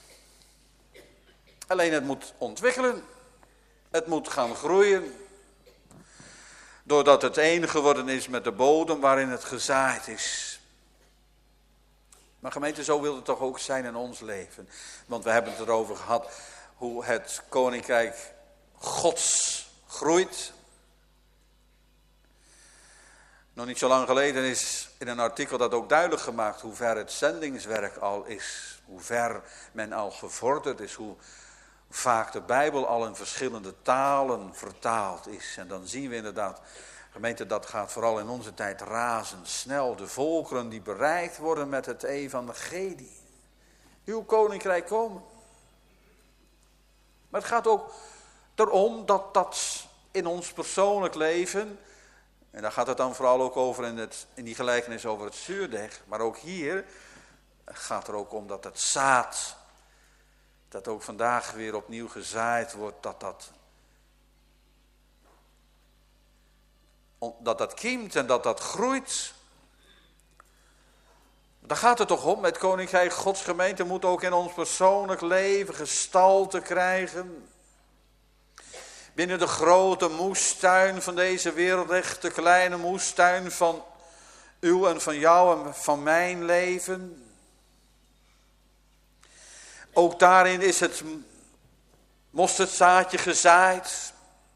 Alleen het moet ontwikkelen. Het moet gaan groeien. Doordat het één geworden is met de bodem waarin het gezaaid is. Maar gemeente, zo wil het toch ook zijn in ons leven. Want we hebben het erover gehad hoe het koninkrijk Gods groeit. Nog niet zo lang geleden is in een artikel dat ook duidelijk gemaakt hoe ver het zendingswerk al is. Hoe ver men al gevorderd is. Hoe vaak de Bijbel al in verschillende talen vertaald is. En dan zien we inderdaad Gemeente, dat gaat vooral in onze tijd razendsnel. De volkeren die bereikt worden met het evangelie. Uw koninkrijk komen. Maar het gaat ook erom dat dat in ons persoonlijk leven, en daar gaat het dan vooral ook over in, het, in die gelijkenis over het zuurdeg, maar ook hier gaat er ook om dat het zaad, dat ook vandaag weer opnieuw gezaaid wordt, dat dat, dat, dat kiemt en dat dat groeit. Daar gaat het toch om, het koninkrijk Gods gemeente moet ook in ons persoonlijk leven gestalte krijgen. Binnen de grote moestuin van deze wereld, echt de kleine moestuin van uw en van jou en van mijn leven. Ook daarin is het mosterdzaadje gezaaid.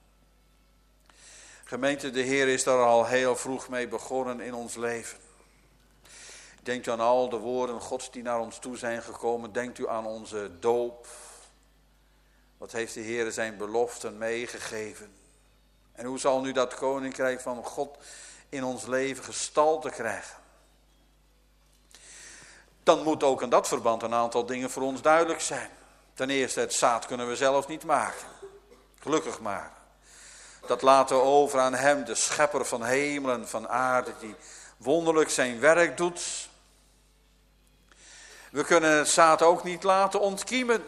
Gemeente, de Heer is daar al heel vroeg mee begonnen in ons leven. Denkt u aan al de woorden Gods die naar ons toe zijn gekomen. Denkt u aan onze doop. Wat heeft de Heer zijn beloften meegegeven? En hoe zal nu dat koninkrijk van God in ons leven gestalte krijgen? Dan moet ook in dat verband een aantal dingen voor ons duidelijk zijn. Ten eerste, het zaad kunnen we zelf niet maken. Gelukkig maar. Dat laten we over aan hem, de schepper van hemel en van aarde, die wonderlijk zijn werk doet. We kunnen het zaad ook niet laten ontkiemen.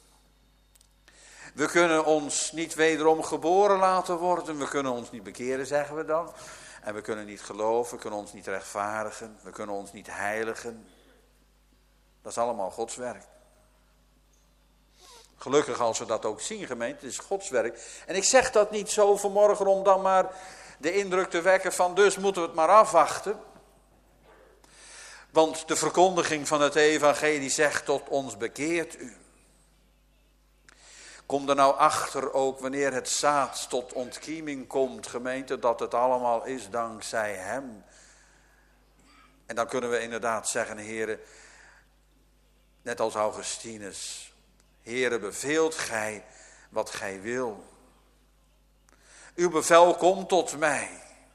We kunnen ons niet wederom geboren laten worden. We kunnen ons niet bekeren, zeggen we dan. En we kunnen niet geloven, we kunnen ons niet rechtvaardigen. We kunnen ons niet heiligen. Dat is allemaal Gods werk. Gelukkig als we dat ook zien, gemeente, het is Gods werk. En ik zeg dat niet zo vanmorgen om dan maar de indruk te wekken van dus moeten we het maar afwachten. Want de verkondiging van het evangelie zegt tot ons bekeert u. Kom er nou achter ook wanneer het zaad tot ontkieming komt, gemeente, dat het allemaal is dankzij hem. En dan kunnen we inderdaad zeggen, Heere, net als Augustinus, Heere, beveelt gij wat gij wil. Uw bevel komt tot mij.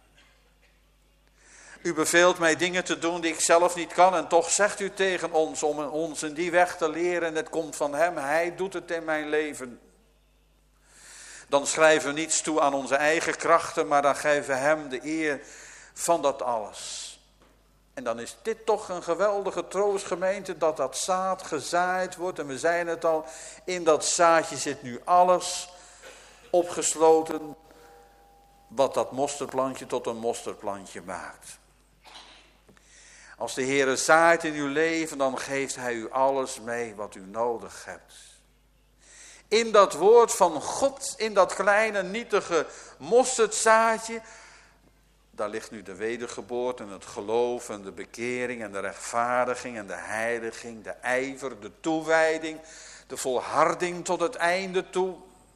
U beveelt mij dingen te doen die ik zelf niet kan en toch zegt u tegen ons om ons in die weg te leren. Het komt van hem, hij doet het in mijn leven. Dan schrijven we niets toe aan onze eigen krachten, maar dan geven we hem de eer van dat alles. En dan is dit toch een geweldige troost, gemeente, dat dat zaad gezaaid wordt. En we zeiden het al, in dat zaadje zit nu alles opgesloten wat dat mosterdplantje tot een mosterdplantje maakt. Als de Heere zaait in uw leven, dan geeft hij u alles mee wat u nodig hebt. In dat woord van God, in dat kleine nietige mosterdzaadje, daar ligt nu de wedergeboorte en het geloof en de bekering en de rechtvaardiging en de heiliging, de ijver, de toewijding, de volharding tot het einde toe.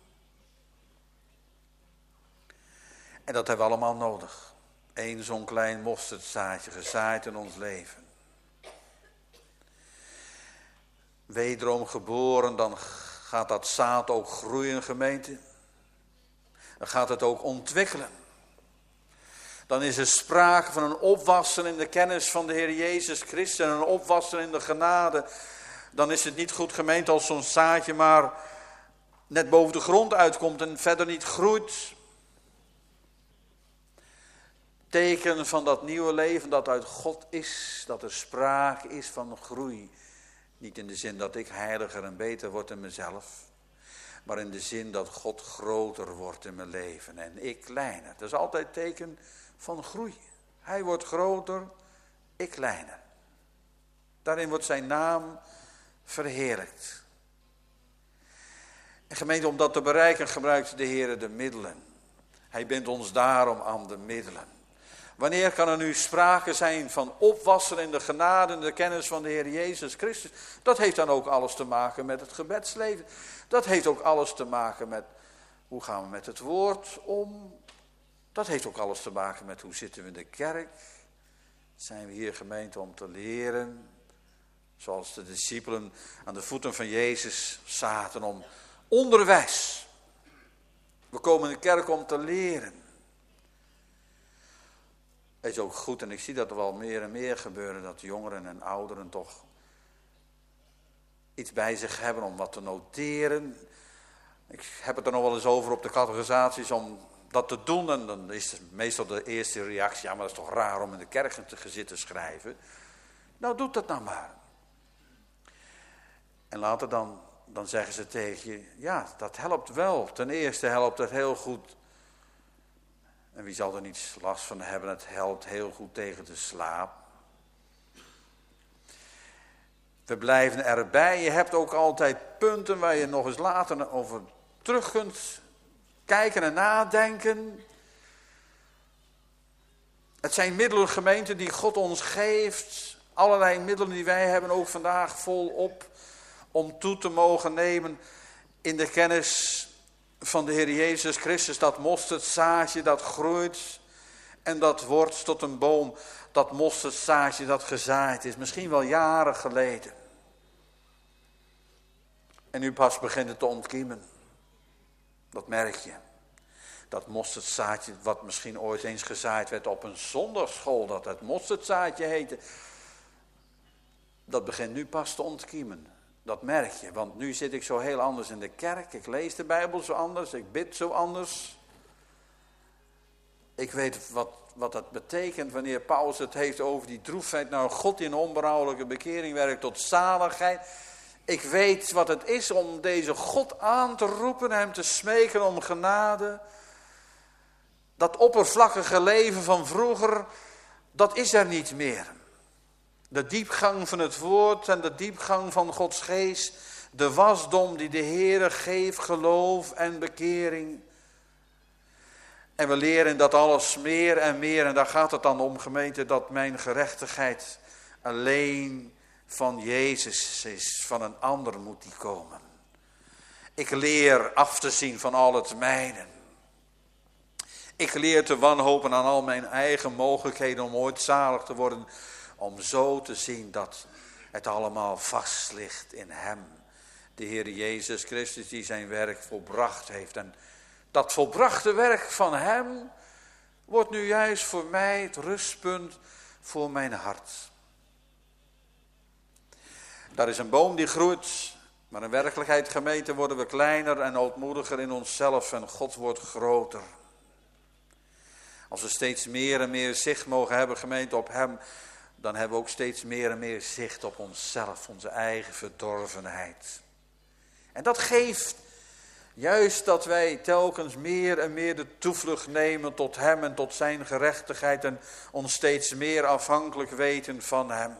En dat hebben we allemaal nodig. Eén zo'n klein mosterdzaadje gezaaid in ons leven. Wederom geboren, dan gaat dat zaad ook groeien, gemeente. Dan gaat het ook ontwikkelen. Dan is er sprake van een opwassen in de kennis van de Heer Jezus Christus en een opwassen in de genade. Dan is het niet goed, gemeente, als zo'n zaadje maar net boven de grond uitkomt en verder niet groeit. Teken van dat nieuwe leven dat uit God is, dat er sprake is van groei. Niet in de zin dat ik heiliger en beter word in mezelf, maar in de zin dat God groter wordt in mijn leven en ik kleiner. Dat is altijd teken van groei. Hij wordt groter, ik kleiner. Daarin wordt zijn naam verheerlijkt. En gemeente, om dat te bereiken gebruikt de Heer de middelen. Hij bindt ons daarom aan de middelen. Wanneer kan er nu sprake zijn van opwassen in de genade en de kennis van de Heer Jezus Christus? Dat heeft dan ook alles te maken met het gebedsleven. Dat heeft ook alles te maken met hoe gaan we met het woord om. Dat heeft ook alles te maken met hoe zitten we in de kerk. Zijn we hier gemeente om te leren. Zoals de discipelen aan de voeten van Jezus zaten om onderwijs. We komen in de kerk om te leren. is ook goed, en ik zie dat er wel meer en meer gebeuren, dat jongeren en ouderen toch iets bij zich hebben om wat te noteren. Ik heb het er nog wel eens over op de catechisaties om dat te doen. En dan is het meestal de eerste reactie, ja, maar dat is toch raar om in de kerk te zitten schrijven. Nou, doe dat nou maar. En later dan, dan zeggen ze tegen je, ja, dat helpt wel. Ten eerste helpt het heel goed. En wie zal er niet last van hebben, het helpt heel goed tegen de slaap. We blijven erbij. Je hebt ook altijd punten waar je nog eens later over terug kunt kijken en nadenken. Het zijn middelen, gemeente, die God ons geeft. Allerlei middelen die wij hebben ook vandaag volop om toe te mogen nemen in de kennis van de Heer Jezus Christus. Dat mosterdzaadje dat groeit en dat wordt tot een boom. Dat mosterdzaadje dat gezaaid is, misschien wel jaren geleden. En nu pas begint het te ontkiemen. Dat merk je. Dat mosterdzaadje wat misschien ooit eens gezaaid werd op een zondagschool, dat het mosterdzaadje heette. Dat begint nu pas te ontkiemen. Dat merk je, want nu zit ik zo heel anders in de kerk. Ik lees de Bijbel zo anders, ik bid zo anders. Ik weet wat, wat dat betekent wanneer Paulus het heeft over die droefheid. Nou, God die in onberouwelijke bekering werkt tot zaligheid. Ik weet wat het is om deze God aan te roepen, hem te smeken om genade. Dat oppervlakkige leven van vroeger, dat is er niet meer. De diepgang van het woord en de diepgang van Gods geest. De wasdom die de Heere geeft, geloof en bekering. En we leren dat alles meer en meer. En daar gaat het dan om, gemeente, dat mijn gerechtigheid alleen van Jezus is. Van een ander moet die komen. Ik leer af te zien van al het mijne. Ik leer te wanhopen aan al mijn eigen mogelijkheden om ooit zalig te worden. Om zo te zien dat het allemaal vast ligt in hem. De Heer Jezus Christus die zijn werk volbracht heeft. En dat volbrachte werk van hem wordt nu juist voor mij het rustpunt voor mijn hart. Daar is een boom die groeit. Maar in werkelijkheid, gemeente, worden we kleiner en ootmoediger in onszelf. En God wordt groter. Als we steeds meer en meer zicht mogen hebben, gemeente, op hem, dan hebben we ook steeds meer en meer zicht op onszelf, onze eigen verdorvenheid. En dat geeft juist dat wij telkens meer en meer de toevlucht nemen tot hem en tot zijn gerechtigheid en ons steeds meer afhankelijk weten van hem.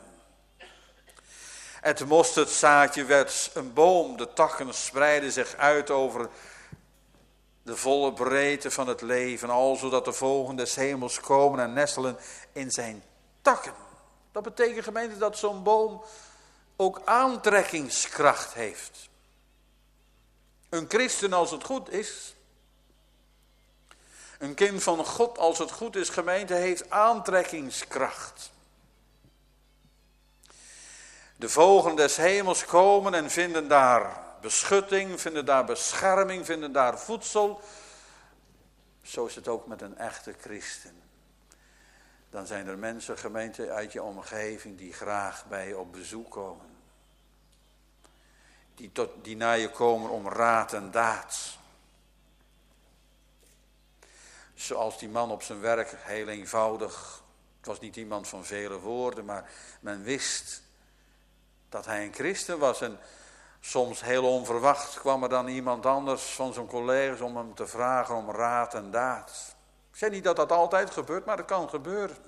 Het mosterdzaadje werd een boom, de takken spreidden zich uit over de volle breedte van het leven, al zodat de vogelen des hemels komen en nestelen in zijn takken. Dat betekent, gemeente, dat zo'n boom ook aantrekkingskracht heeft. Een christen als het goed is, een kind van God als het goed is, gemeente, heeft aantrekkingskracht. De vogelen des hemels komen en vinden daar beschutting, vinden daar bescherming, vinden daar voedsel. Zo is het ook met een echte christen. Dan zijn er mensen, gemeente, uit je omgeving die graag bij je op bezoek komen. Die, tot, die naar je komen om raad en daad. Zoals die man op zijn werk, heel eenvoudig. Het was niet iemand van vele woorden, maar men wist dat hij een christen was. En soms heel onverwacht kwam er dan iemand anders van zijn collega's om hem te vragen om raad en daad. Ik zeg niet dat dat altijd gebeurt, maar dat kan gebeuren.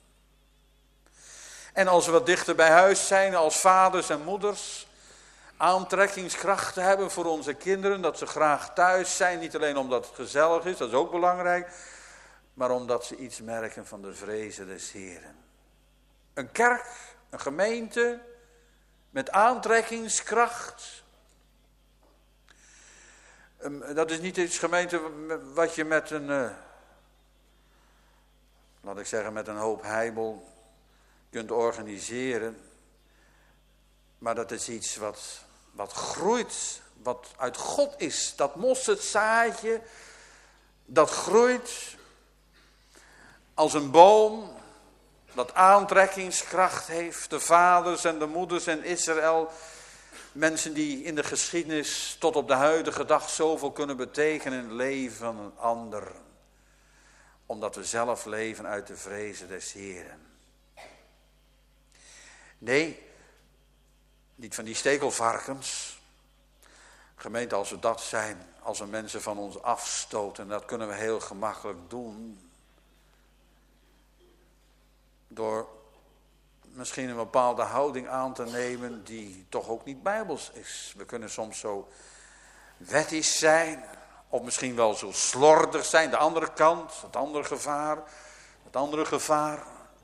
En als we wat dichter bij huis zijn als vaders en moeders, aantrekkingskrachten hebben voor onze kinderen, dat ze graag thuis zijn, niet alleen omdat het gezellig is, dat is ook belangrijk, maar omdat ze iets merken van de vrezen des Heren. Een kerk, een gemeente met aantrekkingskracht. Dat is niet iets, gemeente, wat je met een, uh, laat ik zeggen, met een hoop heibel kunt organiseren. Maar dat is iets wat, wat groeit, wat uit God is. Dat mosterdzaadje, dat groeit als een boom dat aantrekkingskracht heeft. De vaders en de moeders in Israël. Mensen die in de geschiedenis tot op de huidige dag zoveel kunnen betekenen in het leven van een ander. Omdat we zelf leven uit de vrezen des Heeren. Nee, niet van die stekelvarkens. Gemeente, als we dat zijn, als we mensen van ons afstoten, dat kunnen we heel gemakkelijk doen. Door misschien een bepaalde houding aan te nemen die toch ook niet bijbels is. We kunnen soms zo wettisch zijn, of misschien wel zo slordig zijn. De andere kant, het andere gevaar, het andere gevaar.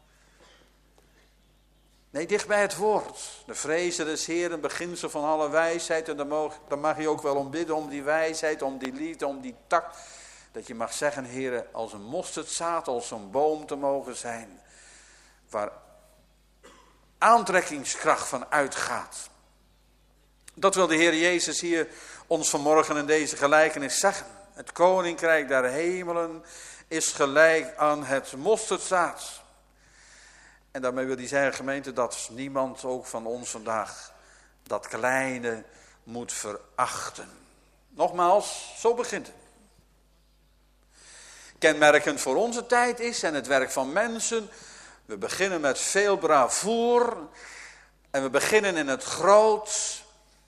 Nee, dicht bij het woord. De vrezen des Heeren, beginsel van alle wijsheid. En daar mag, daar mag je ook wel om bidden, om die wijsheid, om die liefde, om die tact. Dat je mag zeggen, Heere, als een mosterdzaad, als zo'n boom te mogen zijn. Waar aantrekkingskracht van uitgaat. Dat wil de Heer Jezus hier ons vanmorgen in deze gelijkenis zeggen. Het koninkrijk der hemelen is gelijk aan het mosterdzaad. En daarmee wil hij zeggen, gemeente, dat niemand ook van ons vandaag dat kleine moet verachten. Nogmaals, zo begint het. Kenmerkend voor onze tijd is en het werk van mensen. We beginnen met veel bravoer. En we beginnen in het groot.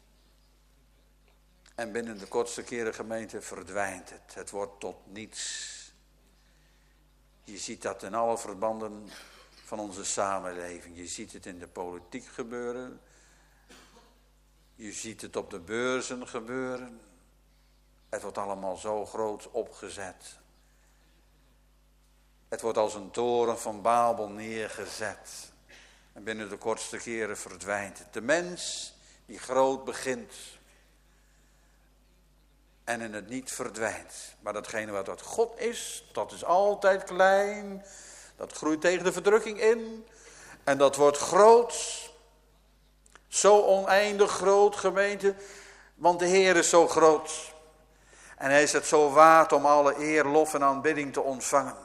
En binnen de kortste keren, gemeente, verdwijnt het. Het wordt tot niets. Je ziet dat in alle verbanden van onze samenleving. Je ziet het in de politiek gebeuren. Je ziet het op de beurzen gebeuren. Het wordt allemaal zo groot opgezet. Het wordt als een toren van Babel neergezet. En binnen de kortste keren verdwijnt het. De mens die groot begint. En in het niet verdwijnt. Maar datgene wat uit God is, dat is altijd klein. Dat groeit tegen de verdrukking in. En dat wordt groot. Zo oneindig groot, gemeente. Want de Heer is zo groot. En hij is het zo waard om alle eer, lof en aanbidding te ontvangen.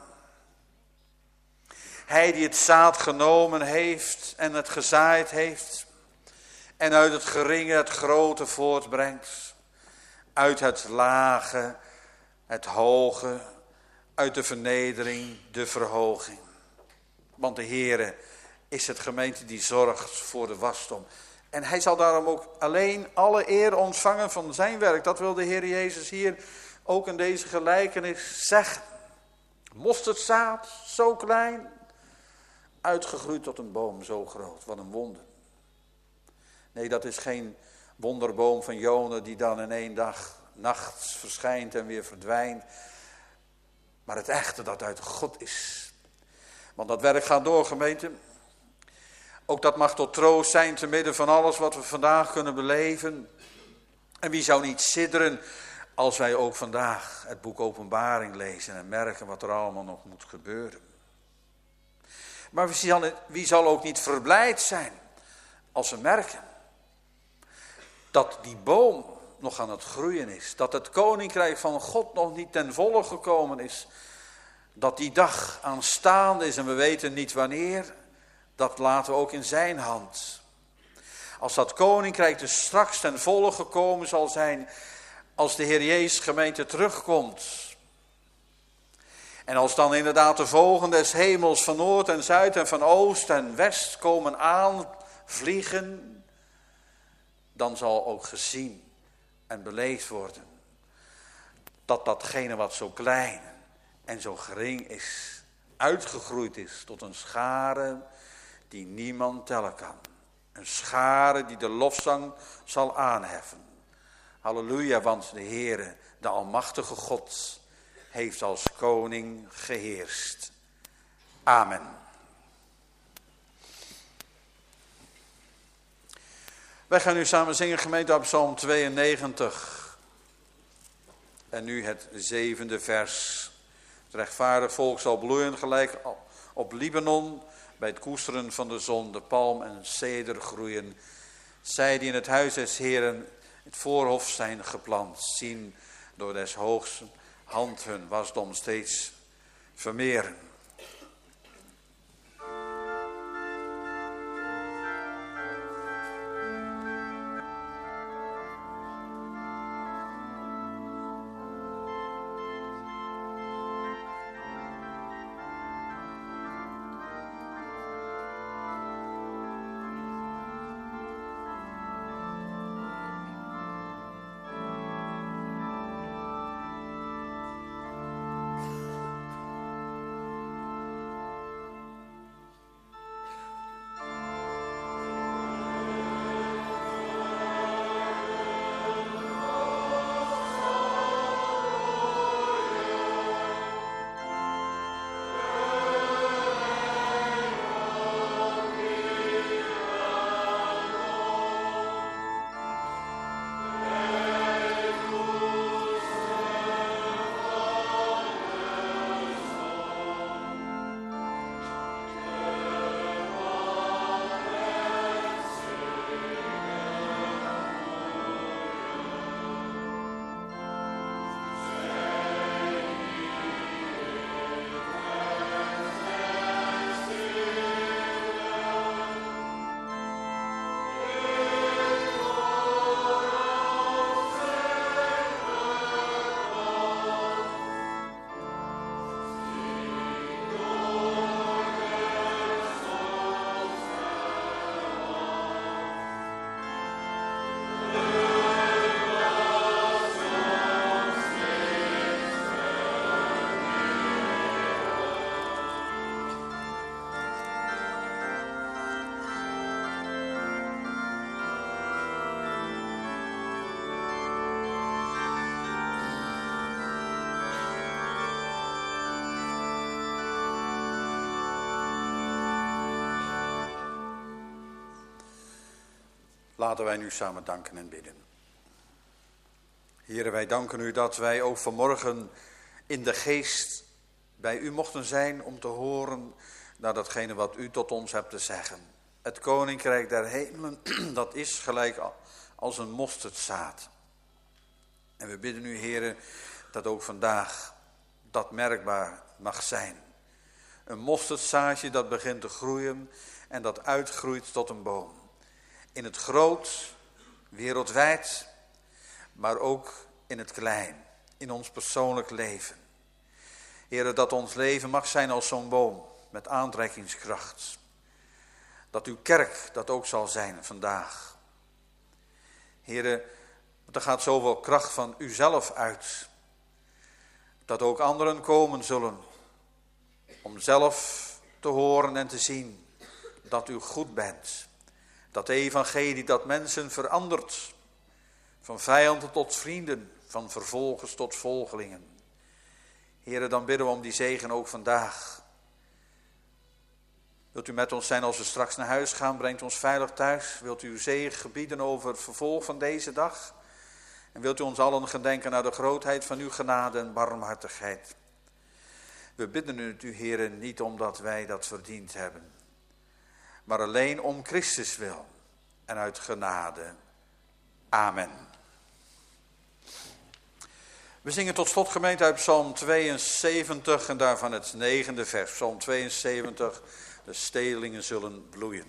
Hij die het zaad genomen heeft en het gezaaid heeft. En uit het geringe het grote voortbrengt. Uit het lage, het hoge. Uit de vernedering, de verhoging. Want de Heere is het gemeente die zorgt voor de wasdom. En hij zal daarom ook alleen alle eer ontvangen van zijn werk. Dat wil de Heer Jezus hier ook in deze gelijkenis zeggen. Mosterdzaad, zo klein. Uitgegroeid tot een boom zo groot. Wat een wonder. Nee, dat is geen wonderboom van Jona die dan in één dag nachts verschijnt en weer verdwijnt. Maar het echte dat uit God is. Want dat werk gaat door, gemeente. Ook dat mag tot troost zijn te midden van alles wat we vandaag kunnen beleven. En wie zou niet sidderen als wij ook vandaag het boek Openbaring lezen en merken wat er allemaal nog moet gebeuren. Maar wie zal, wie zal ook niet verblijd zijn als we merken dat die boom nog aan het groeien is. Dat het koninkrijk van God nog niet ten volle gekomen is. Dat die dag aanstaande is en we weten niet wanneer. Dat laten we ook in zijn hand. Als dat koninkrijk dus straks ten volle gekomen zal zijn. Als de Heer Jezus gemeente terugkomt. En als dan inderdaad de vogelen des hemels van noord en zuid en van oost en west komen aanvliegen. Dan zal ook gezien en beleefd worden. Dat datgene wat zo klein en zo gering is. Uitgegroeid is tot een schare die niemand tellen kan. Een schare die de lofzang zal aanheffen. Halleluja, want de Heere, de almachtige God, heeft als koning geheerst. Amen. Wij gaan nu samen zingen, gemeente, op Psalm tweeënnegentig. En nu het zevende vers. Het rechtvaardig volk zal bloeien gelijk op Libanon, bij het koesteren van de zon, de palm en het ceder groeien. Zij die in het huis des Heeren, het voorhof zijn geplant, zien door des hoogste hand hun wasdom steeds vermeren. Laten wij nu samen danken en bidden. Here, wij danken u dat wij ook vanmorgen in de geest bij u mochten zijn om te horen naar datgene wat u tot ons hebt te zeggen. Het koninkrijk der hemelen, dat is gelijk als een mosterdzaad. En we bidden u, Here, dat ook vandaag dat merkbaar mag zijn. Een mosterdzaadje dat begint te groeien en dat uitgroeit tot een boom. In het groot, wereldwijd, maar ook in het klein, in ons persoonlijk leven. Heere, dat ons leven mag zijn als zo'n boom met aantrekkingskracht. Dat uw kerk dat ook zal zijn vandaag. Heere, er gaat zoveel kracht van uzelf uit. Dat ook anderen komen zullen om zelf te horen en te zien dat u goed bent. Dat evangelie dat mensen verandert. Van vijanden tot vrienden, van vervolgers tot volgelingen. Heere, dan bidden we om die zegen ook vandaag. Wilt u met ons zijn als we straks naar huis gaan, brengt ons veilig thuis. Wilt u uw zegen gebieden over het vervolg van deze dag. En wilt u ons allen gedenken naar de grootheid van uw genade en barmhartigheid. We bidden u, u Heere, niet omdat wij dat verdiend hebben. Maar alleen om Christus wil en uit genade. Amen. We zingen tot slot gemeente uit Psalm tweeënzeventig en daarvan het negende vers. Psalm tweeënzeventig, de stedelingen zullen bloeien.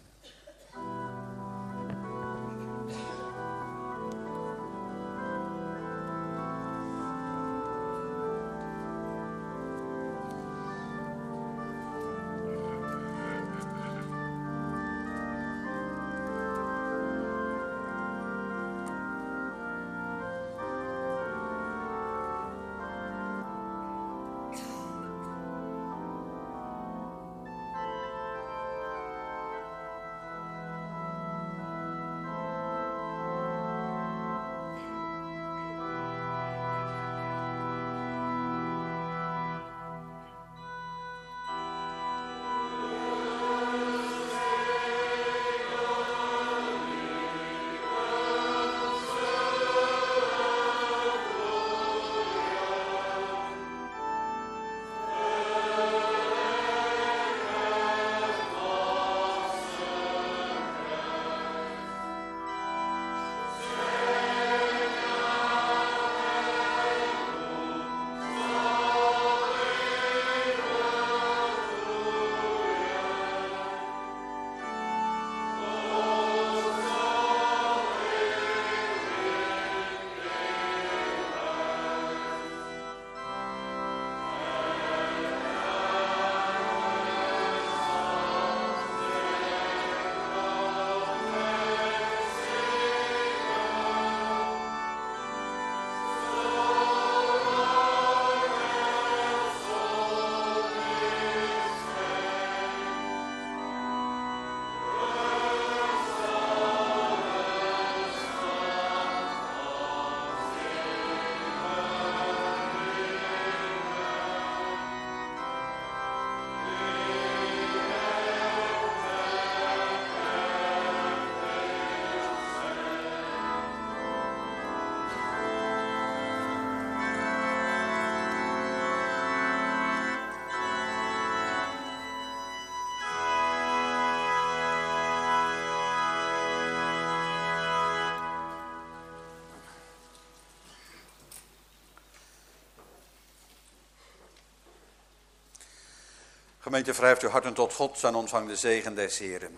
Gemeente, verheft uw harten tot God en ontvang de zegen des Heren.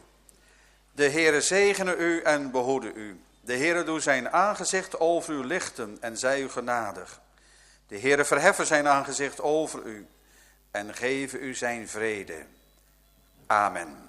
De Heere zegene u en behoede u. De Heere doe zijn aangezicht over u lichten en zij u genadig. De Heere verheffen zijn aangezicht over u en geven u zijn vrede. Amen.